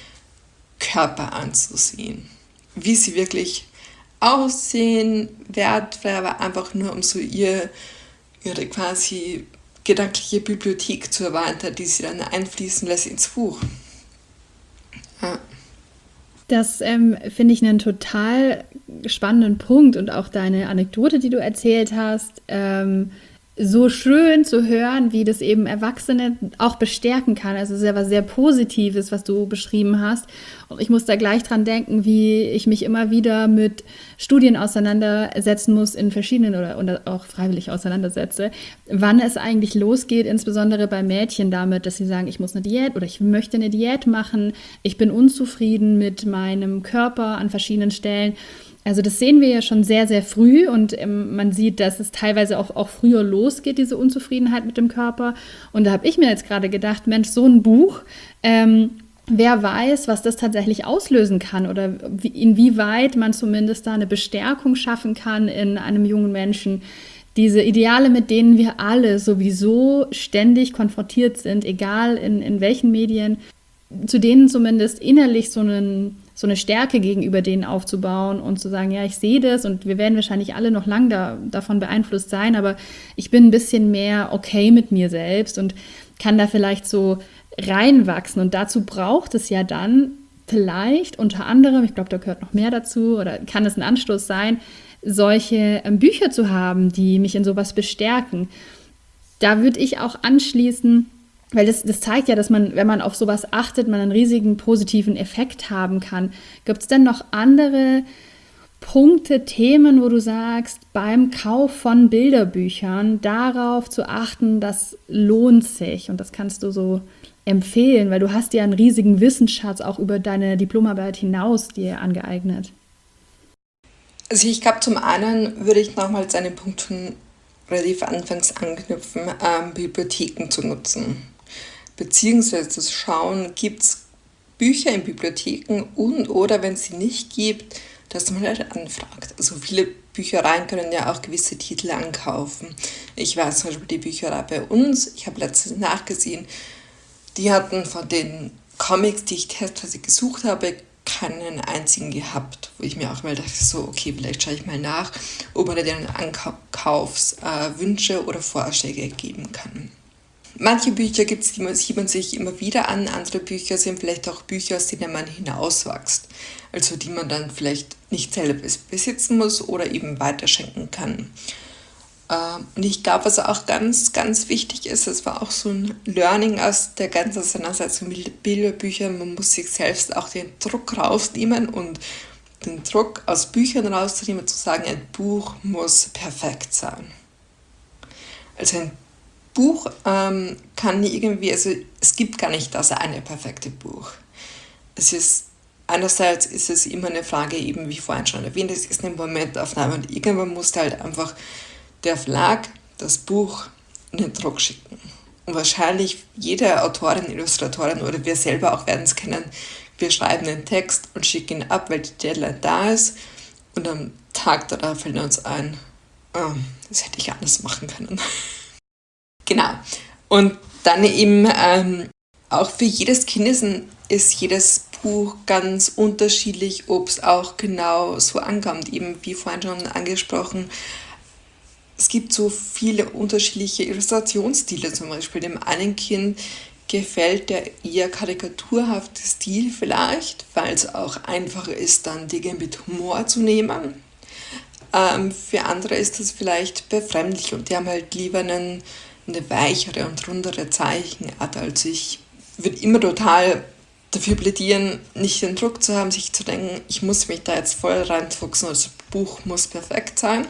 Speaker 3: Körper anzusehen. Wie sie wirklich aussehen, wertfrei, aber einfach nur um so ihr, ihre quasi gedankliche Bibliothek zu erweitern, die sie dann einfließen lässt ins Buch. Ja.
Speaker 2: Das ähm, finde ich einen total spannenden Punkt und auch deine Anekdote, die du erzählt hast, ähm, so schön zu hören, wie das eben Erwachsene auch bestärken kann. Also es ist ja was sehr Positives, was du beschrieben hast. Und ich muss da gleich dran denken, wie ich mich immer wieder mit Studien auseinandersetzen muss in verschiedenen oder, oder auch freiwillig auseinandersetze, wann es eigentlich losgeht, insbesondere bei Mädchen damit, dass sie sagen, ich muss eine Diät oder ich möchte eine Diät machen, ich bin unzufrieden mit meinem Körper an verschiedenen Stellen. Also das sehen wir ja schon sehr, sehr früh und ähm, man sieht, dass es teilweise auch, auch früher losgeht, diese Unzufriedenheit mit dem Körper. Und da habe ich mir jetzt gerade gedacht, Mensch, so ein Buch, ähm, wer weiß, was das tatsächlich auslösen kann oder wie, inwieweit man zumindest da eine Bestärkung schaffen kann in einem jungen Menschen. Diese Ideale, mit denen wir alle sowieso ständig konfrontiert sind, egal in, in welchen Medien, zu denen zumindest innerlich so einen so eine Stärke gegenüber denen aufzubauen und zu sagen, ja, ich sehe das und wir werden wahrscheinlich alle noch lang da, davon beeinflusst sein, aber ich bin ein bisschen mehr okay mit mir selbst und kann da vielleicht so reinwachsen. Und dazu braucht es ja dann vielleicht unter anderem, ich glaube, da gehört noch mehr dazu oder kann es ein Anstoß sein, solche ähm, Bücher zu haben, die mich in sowas bestärken. Da würde ich auch anschließen, weil das, das zeigt ja, dass man, wenn man auf sowas achtet, man einen riesigen positiven Effekt haben kann. Gibt es denn noch andere Punkte, Themen, wo du sagst, beim Kauf von Bilderbüchern darauf zu achten, das lohnt sich und das kannst du so empfehlen, weil du hast ja einen riesigen Wissensschatz auch über deine Diplomarbeit hinaus dir angeeignet.
Speaker 3: Also ich glaube, zum einen würde ich nochmals an den Punkt von relativ anfangs anknüpfen, ähm, Bibliotheken zu nutzen. Beziehungsweise zu schauen, gibt es Bücher in Bibliotheken und oder wenn es sie nicht gibt, dass man halt anfragt. Also viele Büchereien können ja auch gewisse Titel ankaufen. Ich weiß zum Beispiel die Bücherei bei uns, ich habe letztens nachgesehen, die hatten von den Comics, die ich testweise gesucht habe, keinen einzigen gehabt, wo ich mir auch mal dachte, so okay, vielleicht schaue ich mal nach, ob man denen Ankaufswünsche äh, oder Vorschläge geben kann. Manche Bücher gibt es, die man, sieht man sich immer wieder an, andere Bücher sind vielleicht auch Bücher, aus denen man hinauswächst, also die man dann vielleicht nicht selber besitzen muss oder eben weiterschenken kann. Und ich glaube, was auch ganz, ganz wichtig ist, das war auch so ein Learning aus der ganzen Auseinandersetzung mit Bilderbüchern, man muss sich selbst auch den Druck rausnehmen und den Druck aus Büchern rauszunehmen, zu sagen, ein Buch muss perfekt sein. Also ein Buch ähm, kann nie irgendwie, also es gibt gar nicht das eine perfekte Buch. Es ist, einerseits ist es immer eine Frage, eben wie vorhin schon erwähnt, es ist eine Momentaufnahme und irgendwann muss halt einfach der Verlag das Buch in den Druck schicken. Und wahrscheinlich jede Autorin, Illustratorin oder wir selber auch werden es kennen, wir schreiben den Text und schicken ihn ab, weil die Deadline da ist und am Tag darauf fällt uns ein, oh, das hätte ich anders machen können. Genau. Und dann eben ähm, auch für jedes Kind ist, ein, ist jedes Buch ganz unterschiedlich, ob es auch genau so ankommt. Eben wie vorhin schon angesprochen, es gibt so viele unterschiedliche Illustrationsstile zum Beispiel. Dem einen Kind gefällt der eher karikaturhafte Stil vielleicht, weil es auch einfacher ist, dann Dinge mit Humor zu nehmen. Ähm, für andere ist das vielleicht befremdlich und die haben halt lieber einen eine weichere und rundere Zeichenart. Also ich würde immer total dafür plädieren, nicht den Druck zu haben, sich zu denken, ich muss mich da jetzt voll reinfuchsen, das Buch muss perfekt sein.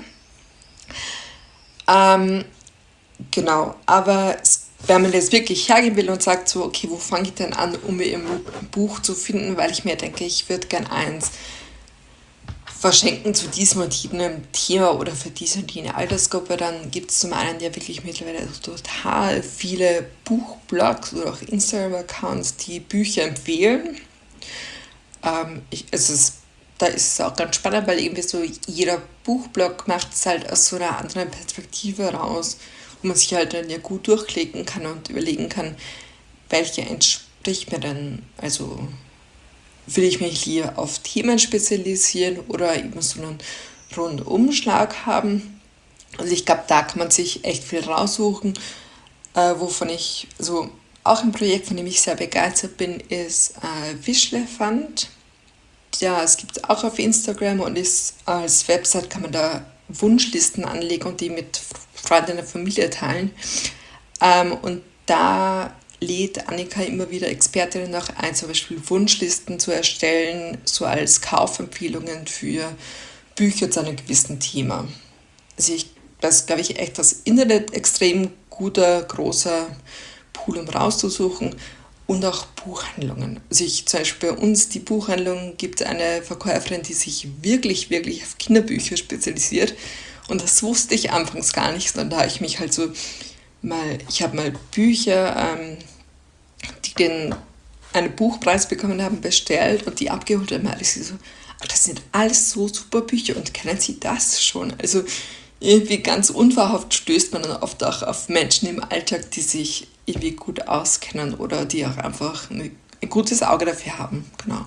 Speaker 3: Ähm, genau, aber es, wenn man jetzt wirklich hergehen will und sagt so, okay, wo fange ich denn an, um mir ein Buch zu finden, weil ich mir denke, ich würde gern eins verschenken zu diesem und jenem Thema oder für diese und jene Altersgruppe, dann gibt es zum einen ja wirklich mittlerweile total viele Buchblogs oder auch Instagram-Accounts, die Bücher empfehlen. Ähm, ich, es ist, da ist es auch ganz spannend, weil irgendwie so jeder Buchblog macht es halt aus so einer anderen Perspektive raus, wo man sich halt dann ja gut durchklicken kann und überlegen kann, welche entspricht mir denn, also will ich mich lieber auf Themen spezialisieren oder eben so einen Rundumschlag haben. Also ich glaube, da kann man sich echt viel raussuchen. Äh, wovon ich, so auch ein Projekt, von dem ich sehr begeistert bin, ist äh, Wischlefant. Ja, es gibt es auch auf Instagram und ist als Website kann man da Wunschlisten anlegen und die mit Freunden der Familie teilen. Ähm, und da lädt Annika immer wieder Expertinnen auch ein, zum Beispiel Wunschlisten zu erstellen, so als Kaufempfehlungen für Bücher zu einem gewissen Thema. Also ich, das ist, glaube ich, echt das Internet extrem guter, großer Pool, um rauszusuchen. Und auch Buchhandlungen. Also ich, zum Beispiel bei uns, die Buchhandlung, gibt es eine Verkäuferin, die sich wirklich, wirklich auf Kinderbücher spezialisiert. Und das wusste ich anfangs gar nicht, sondern da habe ich mich halt so mal, ich habe mal Bücher, ähm, die den einen Buchpreis bekommen haben, bestellt und die abgeholt haben. Und ich so, ach, das sind alles so super Bücher und kennen Sie das schon? Also irgendwie ganz unverhofft stößt man dann oft auch auf Menschen im Alltag, die sich irgendwie gut auskennen oder die auch einfach ein, ein gutes Auge dafür haben. Genau.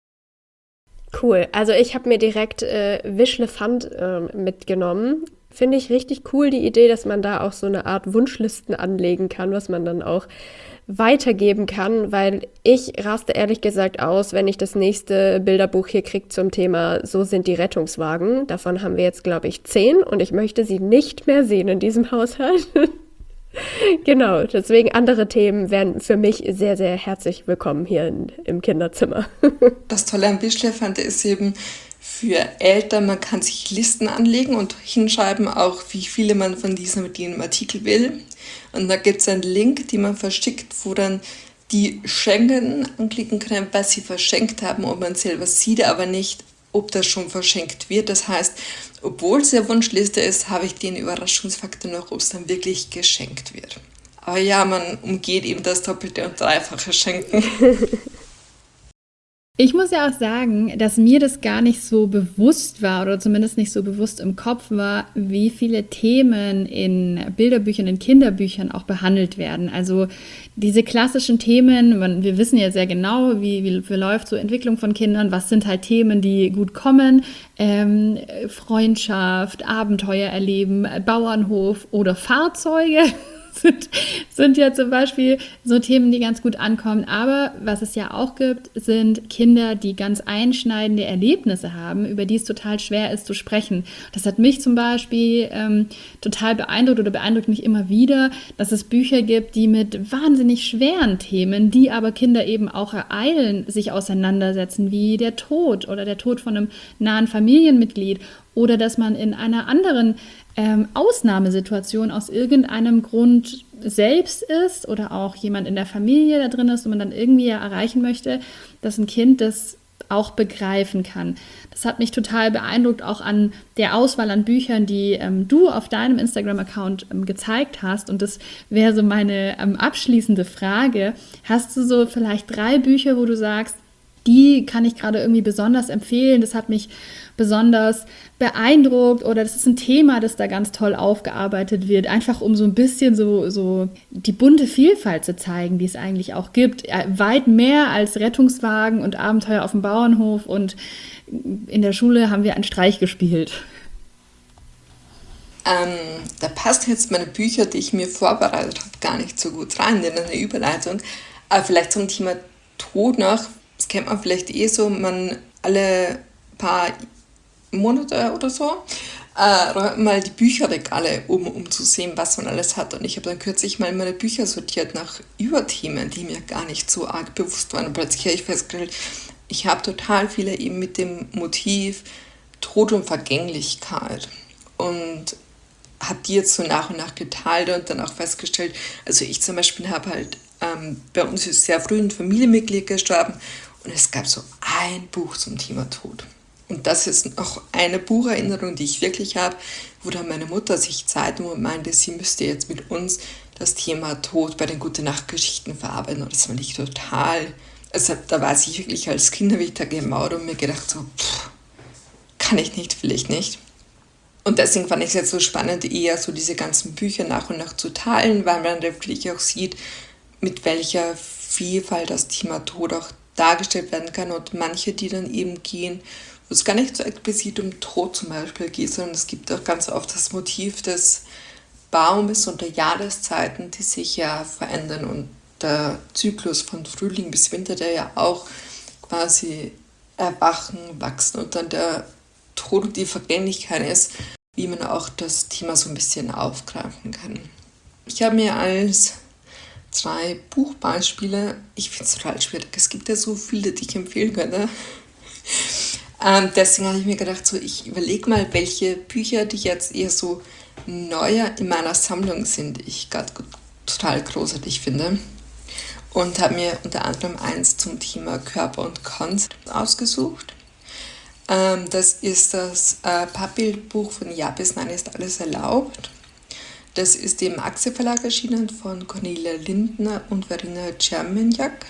Speaker 1: Cool. Also ich habe mir direkt äh, Wischlefant äh, mitgenommen. Finde ich richtig cool, die Idee, dass man da auch so eine Art Wunschlisten anlegen kann, was man dann auch weitergeben kann, weil ich raste ehrlich gesagt aus, wenn ich das nächste Bilderbuch hier kriege zum Thema So sind die Rettungswagen. Davon haben wir jetzt, glaube ich, zehn und ich möchte sie nicht mehr sehen in diesem Haushalt. Genau, deswegen andere Themen wären für mich sehr, sehr herzlich willkommen hier in, im Kinderzimmer.
Speaker 3: Das Tolle am Wischlefant ist eben für Eltern, man kann sich Listen anlegen und hinschreiben auch, wie viele man von diesem mit jenem Artikel will. Und da gibt es einen Link, den man verschickt, wo dann die Schenken anklicken können, was sie verschenkt haben und man selber sieht aber nicht, ob das schon verschenkt wird. Das heißt, obwohl es eine Wunschliste ist, habe ich den Überraschungsfaktor noch, ob es dann wirklich geschenkt wird. Aber ja, man umgeht eben das Doppelte und Dreifache Schenken.
Speaker 2: Ich muss ja auch sagen, dass mir das gar nicht so bewusst war oder zumindest nicht so bewusst im Kopf war, wie viele Themen in Bilderbüchern, in Kinderbüchern auch behandelt werden. Also diese klassischen Themen, man, wir wissen ja sehr genau, wie, wie verläuft so Entwicklung von Kindern, was sind halt Themen, die gut kommen, ähm, Freundschaft, Abenteuer erleben, Bauernhof oder Fahrzeuge. Sind, sind ja zum Beispiel so Themen, die ganz gut ankommen. Aber was es ja auch gibt, sind Kinder, die ganz einschneidende Erlebnisse haben, über die es total schwer ist zu sprechen. Das hat mich zum Beispiel ähm, total beeindruckt oder beeindruckt mich immer wieder, dass es Bücher gibt, die mit wahnsinnig schweren Themen, die aber Kinder eben auch ereilen, sich auseinandersetzen, wie der Tod oder der Tod von einem nahen Familienmitglied oder dass man in einer anderen Ähm, Ausnahmesituation aus irgendeinem Grund selbst ist oder auch jemand in der Familie da drin ist und man dann irgendwie erreichen möchte, dass ein Kind das auch begreifen kann. Das hat mich total beeindruckt, auch an der Auswahl an Büchern, die ähm, du auf deinem Instagram-Account ähm, gezeigt hast. Und das wäre so meine ähm, abschließende Frage. Hast du so vielleicht drei Bücher, wo du sagst, die kann ich gerade irgendwie besonders empfehlen, das hat mich besonders beeindruckt oder das ist ein Thema, das da ganz toll aufgearbeitet wird, einfach um so ein bisschen so, so die bunte Vielfalt zu zeigen, die es eigentlich auch gibt. Weit mehr als Rettungswagen und Abenteuer auf dem Bauernhof und in der Schule haben wir einen Streich gespielt.
Speaker 3: Ähm, da passen jetzt meine Bücher, die ich mir vorbereitet habe, gar nicht so gut rein in eine Überleitung. Aber vielleicht zum Thema Tod noch. Das kennt man vielleicht eh so, man alle paar Monate oder so äh, räumt mal die Bücherregale um, um zu sehen, was man alles hat. Und ich habe dann kürzlich mal meine Bücher sortiert nach Überthemen, die mir gar nicht so arg bewusst waren. Und plötzlich habe ich festgestellt, ich habe total viele eben mit dem Motiv Tod und Vergänglichkeit. Und habe die jetzt so nach und nach geteilt und dann auch festgestellt, also ich zum Beispiel habe halt, ähm, bei uns ist sehr früh ein Familienmitglied gestorben und es gab so ein Buch zum Thema Tod. Und das ist noch eine Bucherinnerung, die ich wirklich habe, wo dann meine Mutter sich Zeit nahm und meinte, sie müsste jetzt mit uns das Thema Tod bei den Gute-Nacht-Geschichten verarbeiten. Und das fand ich total, also da war ich wirklich als Kind, habe ich da gemauert und mir gedacht so, pff, kann ich nicht, will ich nicht. Und deswegen fand ich es jetzt so spannend, eher so diese ganzen Bücher nach und nach zu teilen, weil man wirklich auch sieht, mit welcher Vielfalt das Thema Tod auch dargestellt werden kann. Und manche, die dann eben gehen, wo es gar nicht so explizit um Tod zum Beispiel geht, sondern es gibt auch ganz oft das Motiv des Baumes und der Jahreszeiten, die sich ja verändern. Und der Zyklus von Frühling bis Winter, der ja auch quasi erwachen, wachsen und dann der Tod und die Vergänglichkeit ist, wie man auch das Thema so ein bisschen aufgreifen kann. Ich habe mir als drei Buchbeispiele, ich finde es total schwierig, es gibt ja so viele, die ich empfehlen könnte. Ähm, deswegen habe ich mir gedacht, so, ich überlege mal, welche Bücher, die jetzt eher so neuer in meiner Sammlung sind, die ich gerade total großartig finde. Und habe mir unter anderem eins zum Thema Körper und Kunst ausgesucht. Ähm, das ist das äh, Pappbildbuch von Ja bis Nein ist alles erlaubt. Das ist im Axel Verlag erschienen von Cornelia Lindner und Verena Czermeniak.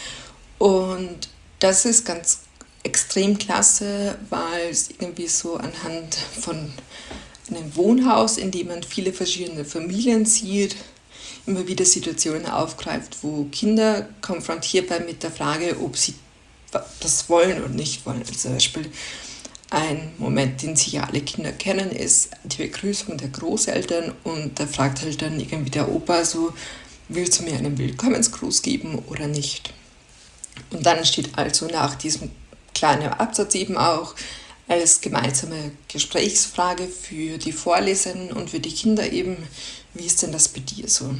Speaker 3: Und das ist ganz extrem klasse, weil es irgendwie so anhand von einem Wohnhaus, in dem man viele verschiedene Familien sieht, immer wieder Situationen aufgreift, wo Kinder konfrontiert werden mit der Frage, ob sie das wollen oder nicht wollen. Also zum Beispiel ein Moment, den sicher alle Kinder kennen, ist die Begrüßung der Großeltern und da fragt halt dann irgendwie der Opa so, willst du mir einen Willkommensgruß geben oder nicht? Und dann steht also nach diesem kleinen Absatz eben auch als gemeinsame Gesprächsfrage für die Vorleserinnen und für die Kinder eben, wie ist denn das bei dir so?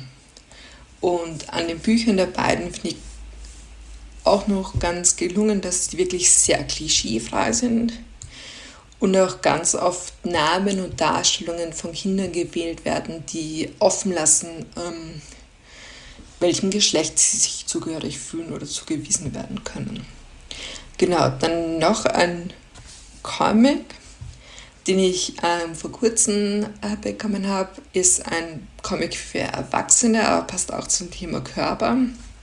Speaker 3: Und an den Büchern der beiden finde ich auch noch ganz gelungen, dass die wirklich sehr klischeefrei sind und auch ganz oft Namen und Darstellungen von Kindern gewählt werden, die offen lassen, ähm, welchem Geschlecht sie sich zugehörig fühlen oder zugewiesen werden können. Genau, dann noch ein Comic, den ich ähm, vor kurzem äh, bekommen habe, ist ein Comic für Erwachsene, aber passt auch zum Thema Körper.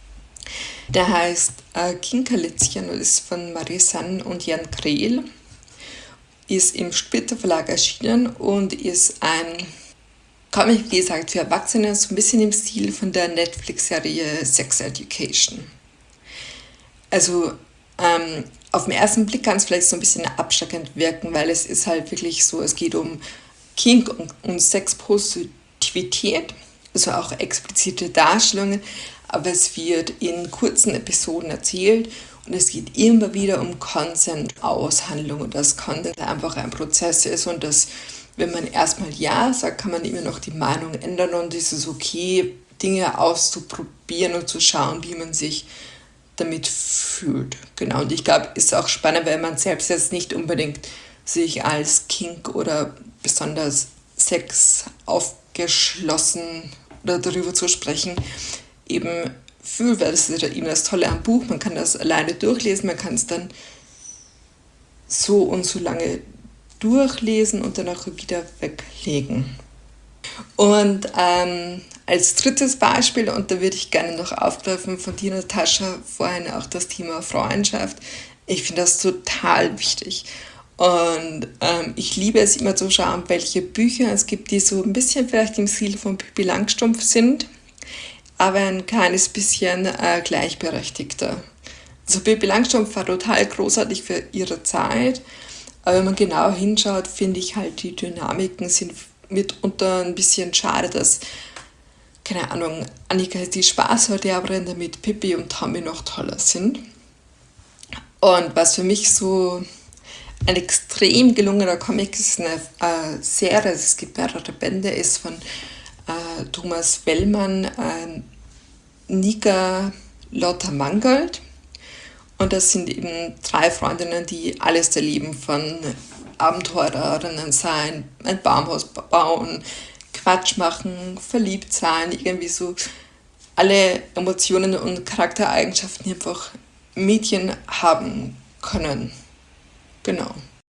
Speaker 3: Der heißt äh, Kinkerlitzchen und ist von Marie Sann und Jan Krehl, ist im Splitter Verlag erschienen und ist ein Comic, wie gesagt, für Erwachsene, so ein bisschen im Stil von der Netflix-Serie Sex Education. Also ähm, auf den ersten Blick kann es vielleicht so ein bisschen abschreckend wirken, weil es ist halt wirklich so, es geht um Kink und, und Sexpositivität, also auch explizite Darstellungen, aber es wird in kurzen Episoden erzählt und es geht immer wieder um Consent-Aushandlung und dass Consent einfach ein Prozess ist und dass, wenn man erstmal Ja sagt, kann man immer noch die Meinung ändern und es ist okay, Dinge auszuprobieren und zu schauen, wie man sich damit fühlt. Genau, und ich glaube, ist auch spannend, weil man selbst jetzt nicht unbedingt sich als Kink oder besonders Sex aufgeschlossen oder darüber zu sprechen, eben fühlt, weil das ist ja eben das Tolle am Buch, man kann das alleine durchlesen, man kann es dann so und so lange durchlesen und dann auch wieder weglegen. Und ähm, als drittes Beispiel, und da würde ich gerne noch aufgreifen von dir, Natascha, vorhin auch das Thema Freundschaft. Ich finde das total wichtig. Und ähm, ich liebe es immer zu schauen, welche Bücher es gibt, die so ein bisschen vielleicht im Stil von Pippi Langstrumpf sind, aber ein kleines bisschen äh, gleichberechtigter. Also Pippi Langstrumpf war total großartig für ihre Zeit, aber wenn man genau hinschaut, finde ich halt, die Dynamiken sind mitunter ein bisschen schade, dass, keine Ahnung, Annika ist die Spaßverderberin, damit Pippi und Tommy noch toller sind. Und was für mich so ein extrem gelungener Comic ist, eine äh, Serie, es gibt mehrere Bände, ist von äh, Thomas Wellmann, äh, Nika, Lotta Mangold. Und das sind eben drei Freundinnen, die alles erleben, von Abenteurerinnen sein, ein Baumhaus bauen, Quatsch machen, verliebt sein, irgendwie so alle Emotionen und Charaktereigenschaften, die einfach Mädchen haben können. Genau.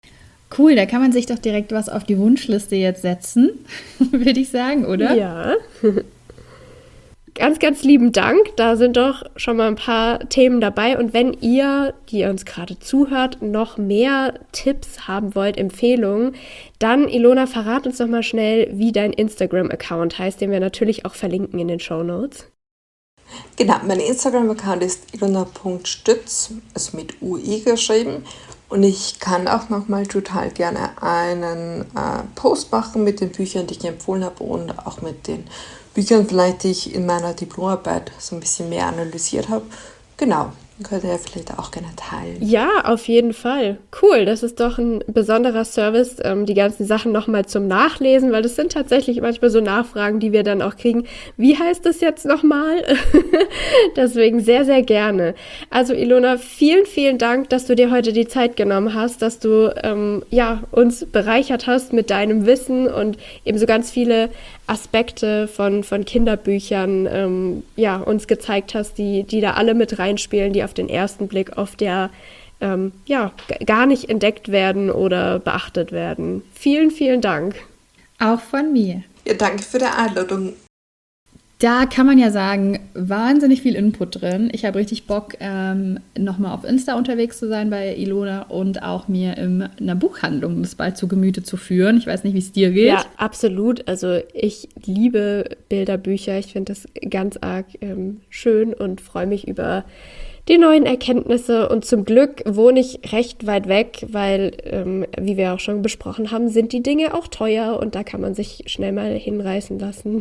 Speaker 2: Cool, da kann man sich doch direkt was auf die Wunschliste jetzt setzen, würde ich sagen, oder?
Speaker 1: Ja. Ganz, ganz lieben Dank. Da sind doch schon mal ein paar Themen dabei. Und wenn ihr, die uns gerade zuhört, noch mehr Tipps haben wollt, Empfehlungen, dann, Ilona, verrat uns doch mal schnell, wie dein Instagram-Account heißt, den wir natürlich auch verlinken in den Shownotes.
Speaker 3: Genau, mein Instagram-Account ist ilona punkt stütz, ist mit U I geschrieben. Und ich kann auch nochmal total gerne einen äh, Post machen mit den Büchern, die ich empfohlen habe und auch mit den Büchern, vielleicht die ich in meiner Diplomarbeit so ein bisschen mehr analysiert habe. Genau, könnt ihr vielleicht auch gerne teilen.
Speaker 1: Ja, auf jeden Fall. Cool, das ist doch ein besonderer Service, ähm, die ganzen Sachen nochmal zum Nachlesen, weil das sind tatsächlich manchmal so Nachfragen, die wir dann auch kriegen. Wie heißt das jetzt nochmal? Deswegen sehr, sehr gerne. Also Ilona, vielen, vielen Dank, dass du dir heute die Zeit genommen hast, dass du ähm, ja, uns bereichert hast mit deinem Wissen und eben so ganz viele Aspekte von, von Kinderbüchern ähm, ja, uns gezeigt hast, die, die da alle mit reinspielen, die auf den ersten Blick oft ja, ähm, ja g- gar nicht entdeckt werden oder beachtet werden. Vielen, vielen Dank.
Speaker 2: Auch von mir.
Speaker 3: Ja, danke für die Einladung.
Speaker 2: Da kann man ja sagen, wahnsinnig viel Input drin. Ich habe richtig Bock, ähm, nochmal auf Insta unterwegs zu sein bei Ilona und auch mir in einer Buchhandlung das bald zu Gemüte zu führen. Ich weiß nicht, wie es dir geht.
Speaker 1: Ja, absolut. Also ich liebe Bilderbücher. Ich finde das ganz arg ähm, schön und freue mich über die neuen Erkenntnisse. Und zum Glück wohne ich recht weit weg, weil, ähm, wie wir auch schon besprochen haben, sind die Dinge auch teuer und da kann man sich schnell mal hinreißen lassen.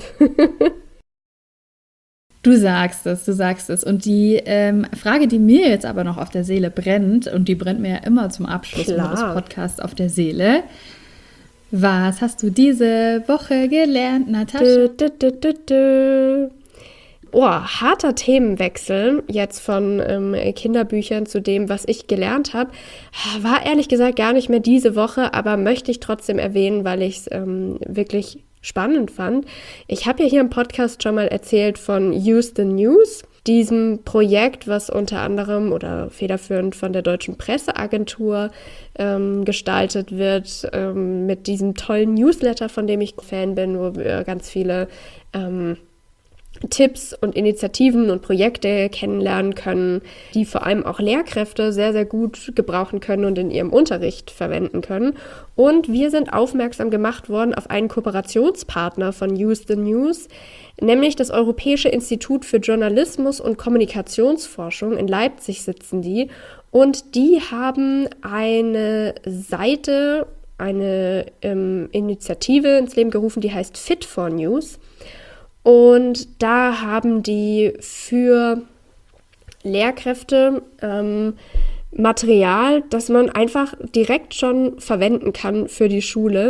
Speaker 2: Du sagst es, du sagst es. Und die ähm, Frage, die mir jetzt aber noch auf der Seele brennt, und die brennt mir ja immer zum Abschluss
Speaker 1: Klar.
Speaker 2: unseres Podcasts auf der Seele. Was hast du diese Woche gelernt, Natascha?
Speaker 1: Dö, dö, dö, dö, dö. Oh, harter Themenwechsel jetzt von ähm, Kinderbüchern zu dem, was ich gelernt habe. War ehrlich gesagt gar nicht mehr diese Woche, aber möchte ich trotzdem erwähnen, weil ich es ähm, wirklich spannend fand. Ich habe ja hier im Podcast schon mal erzählt von Use the News, diesem Projekt, was unter anderem oder federführend von der Deutschen Presseagentur ähm, gestaltet wird, ähm, mit diesem tollen Newsletter, von dem ich Fan bin, wo wir ganz viele ähm, Tipps und Initiativen und Projekte kennenlernen können, die vor allem auch Lehrkräfte sehr, sehr gut gebrauchen können und in ihrem Unterricht verwenden können. Und wir sind aufmerksam gemacht worden auf einen Kooperationspartner von Use the News, nämlich das Europäische Institut für Journalismus und Kommunikationsforschung. In Leipzig sitzen die. Und die haben eine Seite, eine ähm, Initiative ins Leben gerufen, die heißt Fit for News. Und da haben die für Lehrkräfte ähm, Material, das man einfach direkt schon verwenden kann für die Schule.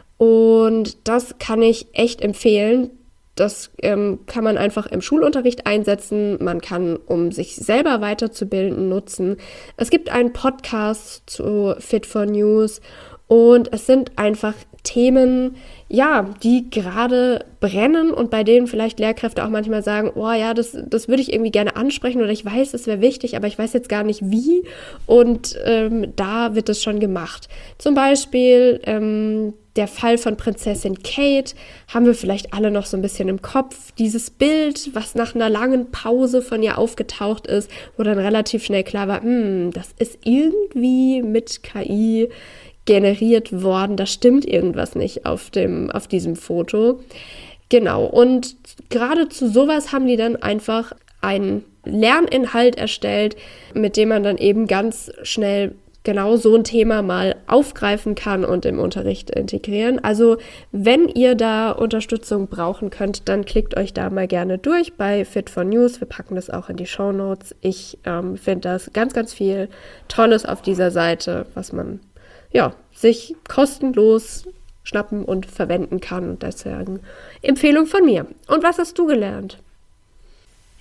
Speaker 1: Und das kann ich echt empfehlen. Das ähm, kann man einfach im Schulunterricht einsetzen. Man kann, um sich selber weiterzubilden, nutzen. Es gibt einen Podcast zu Fit for News. Und es sind einfach Themen, ja, die gerade brennen und bei denen vielleicht Lehrkräfte auch manchmal sagen, oh ja, das, das würde ich irgendwie gerne ansprechen oder ich weiß, es wäre wichtig, aber ich weiß jetzt gar nicht wie. Und ähm, da wird es schon gemacht. Zum Beispiel ähm, der Fall von Prinzessin Kate haben wir vielleicht alle noch so ein bisschen im Kopf. Dieses Bild, was nach einer langen Pause von ihr aufgetaucht ist, wo dann relativ schnell klar war, hm, das ist irgendwie mit K I generiert worden, da stimmt irgendwas nicht auf dem, auf diesem Foto. Genau, und gerade zu sowas haben die dann einfach einen Lerninhalt erstellt, mit dem man dann eben ganz schnell genau so ein Thema mal aufgreifen kann und im Unterricht integrieren. Also wenn ihr da Unterstützung brauchen könnt, dann klickt euch da mal gerne durch bei Fit for News. Wir packen das auch in die Shownotes. Ich ähm, finde das ganz, ganz viel Tolles auf dieser Seite, was man ja, sich kostenlos schnappen und verwenden kann. Und deswegen Empfehlung von mir. Und was hast du gelernt?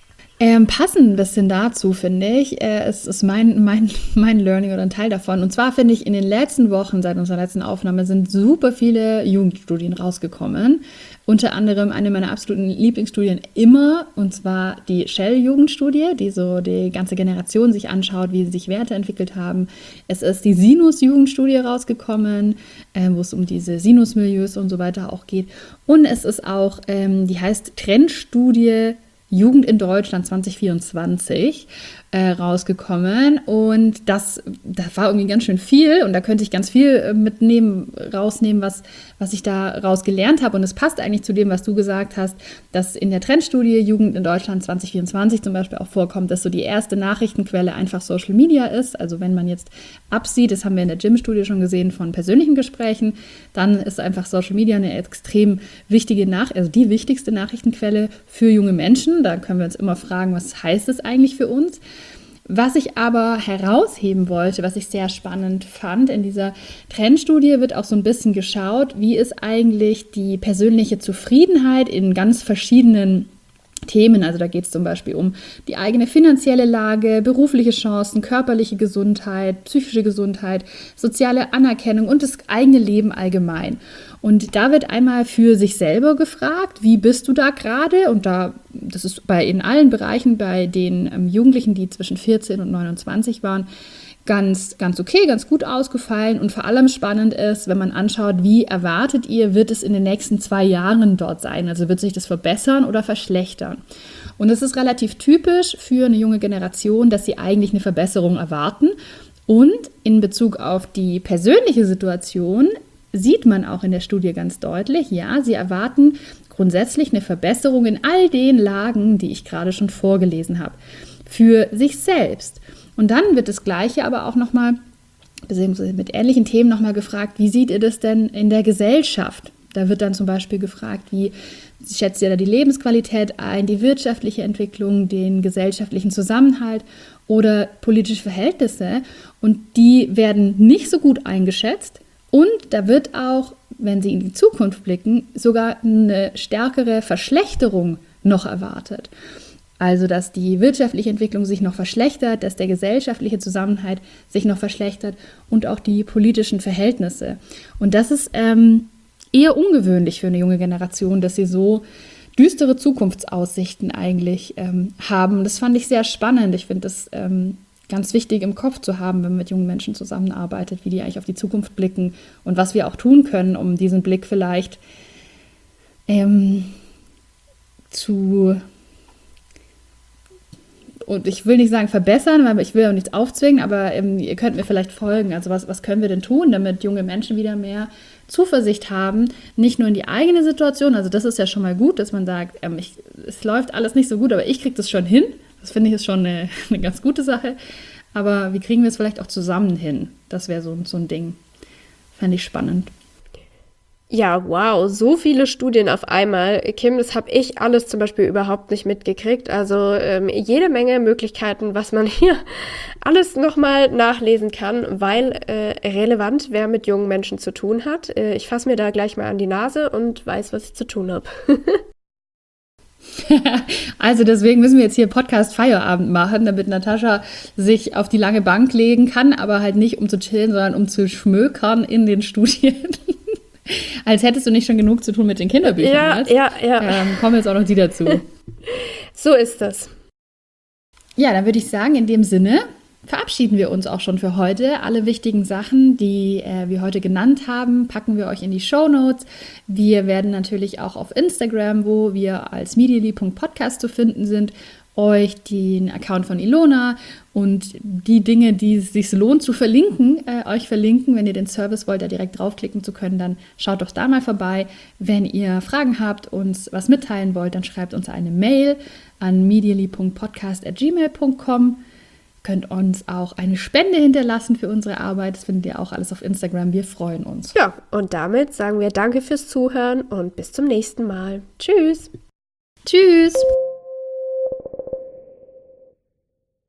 Speaker 2: Ähm, passend ein bisschen dazu, finde ich, äh, es ist mein, mein, mein Learning oder ein Teil davon. Und zwar finde ich, in den letzten Wochen, seit unserer letzten Aufnahme, sind super viele Jugendstudien rausgekommen. Unter anderem eine meiner absoluten Lieblingsstudien immer, und zwar die Shell-Jugendstudie, die so die ganze Generation sich anschaut, wie sie sich Werte entwickelt haben. Es ist die Sinus-Jugendstudie rausgekommen, äh, wo es um diese Sinus-Milieus und so weiter auch geht. Und es ist auch, ähm, die heißt Trendstudie Jugend in Deutschland zwanzig vierundzwanzig äh, rausgekommen, und das, das war irgendwie ganz schön viel, und da könnte ich ganz viel äh, mitnehmen, rausnehmen, was, was ich da raus gelernt habe, und es passt eigentlich zu dem, was du gesagt hast, dass in der Trendstudie Jugend in Deutschland zwanzig vierundzwanzig zum Beispiel auch vorkommt, dass so die erste Nachrichtenquelle einfach Social Media ist. Also wenn man jetzt absieht, das haben wir in der Gym-Studie schon gesehen, von persönlichen Gesprächen, dann ist einfach Social Media eine extrem wichtige Nach- also die wichtigste Nachrichtenquelle für junge Menschen. Da können wir uns immer fragen, was heißt es eigentlich für uns? Was ich aber herausheben wollte, was ich sehr spannend fand, in dieser Trendstudie wird auch so ein bisschen geschaut, wie ist eigentlich die persönliche Zufriedenheit in ganz verschiedenen Themen. Also da geht es zum Beispiel um die eigene finanzielle Lage, berufliche Chancen, körperliche Gesundheit, psychische Gesundheit, soziale Anerkennung und das eigene Leben allgemein. Und da wird einmal für sich selber gefragt, wie bist du da gerade? Und da, das ist bei in allen Bereichen bei den ähm, Jugendlichen, die zwischen vierzehn und neunundzwanzig waren, ganz, ganz okay, ganz gut ausgefallen. Und vor allem spannend ist, wenn man anschaut, wie erwartet ihr, wird es in den nächsten zwei Jahren dort sein? Also wird sich das verbessern oder verschlechtern? Und es ist relativ typisch für eine junge Generation, dass sie eigentlich eine Verbesserung erwarten. Und in Bezug auf die persönliche Situation sieht man auch in der Studie ganz deutlich, ja, sie erwarten grundsätzlich eine Verbesserung in all den Lagen, die ich gerade schon vorgelesen habe, für sich selbst. Und dann wird das Gleiche aber auch nochmal, beziehungsweise mit ähnlichen Themen nochmal gefragt, wie seht ihr das denn in der Gesellschaft? Da wird dann zum Beispiel gefragt, wie schätzt ihr da die Lebensqualität ein, die wirtschaftliche Entwicklung, den gesellschaftlichen Zusammenhalt oder politische Verhältnisse? Und die werden nicht so gut eingeschätzt. Und da wird auch, wenn Sie in die Zukunft blicken, sogar eine stärkere Verschlechterung noch erwartet. Also, dass die wirtschaftliche Entwicklung sich noch verschlechtert, dass der gesellschaftliche Zusammenhalt sich noch verschlechtert und auch die politischen Verhältnisse. Und das ist ähm, eher ungewöhnlich für eine junge Generation, dass sie so düstere Zukunftsaussichten eigentlich ähm, haben. Das fand ich sehr spannend. Ich finde das ähm, ganz wichtig im Kopf zu haben, wenn man mit jungen Menschen zusammenarbeitet, wie die eigentlich auf die Zukunft blicken und was wir auch tun können, um diesen Blick vielleicht ähm, zu, und ich will nicht sagen verbessern, weil ich will auch nichts aufzwingen, aber ähm, ihr könnt mir vielleicht folgen. Also was, was können wir denn tun, damit junge Menschen wieder mehr Zuversicht haben, nicht nur in die eigene Situation, also das ist ja schon mal gut, dass man sagt, ähm, ich, es läuft alles nicht so gut, aber ich kriege das schon hin. Das finde ich ist schon eine, eine ganz gute Sache. Aber wie kriegen wir es vielleicht auch zusammen hin? Das wäre so, so ein Ding. Fände ich spannend.
Speaker 1: Ja, wow, so viele Studien auf einmal. Kim, das habe ich alles zum Beispiel überhaupt nicht mitgekriegt. Also ähm, jede Menge Möglichkeiten, was man hier alles nochmal nachlesen kann, weil äh, relevant, wer mit jungen Menschen zu tun hat. Äh, ich fasse mir da gleich mal an die Nase und weiß, was ich zu tun habe.
Speaker 2: Also deswegen müssen wir jetzt hier Podcast-Feierabend machen, damit Natascha sich auf die lange Bank legen kann, aber halt nicht um zu chillen, sondern um zu schmökern in den Studien. Als hättest du nicht schon genug zu tun mit den Kinderbüchern.
Speaker 1: Ja,
Speaker 2: als.
Speaker 1: ja, ja.
Speaker 2: Ähm, kommen jetzt auch noch die dazu.
Speaker 1: So ist das.
Speaker 2: Ja, dann würde ich sagen, in dem Sinne verabschieden wir uns auch schon für heute. Alle wichtigen Sachen, die äh, wir heute genannt haben, packen wir euch in die Shownotes. Wir werden natürlich auch auf Instagram, wo wir als medially punkt podcast zu finden sind, euch den Account von Ilona und die Dinge, die es sich lohnt zu verlinken, äh, euch verlinken. Wenn ihr den Service wollt, da direkt draufklicken zu können, dann schaut doch da mal vorbei. Wenn ihr Fragen habt, uns was mitteilen wollt, dann schreibt uns eine Mail an medially punkt podcast at gmail punkt com. Könnt uns auch eine Spende hinterlassen für unsere Arbeit. Das findet ihr auch alles auf Instagram. Wir freuen uns.
Speaker 1: Ja, und damit sagen wir danke fürs Zuhören und bis zum nächsten Mal. Tschüss.
Speaker 2: Tschüss.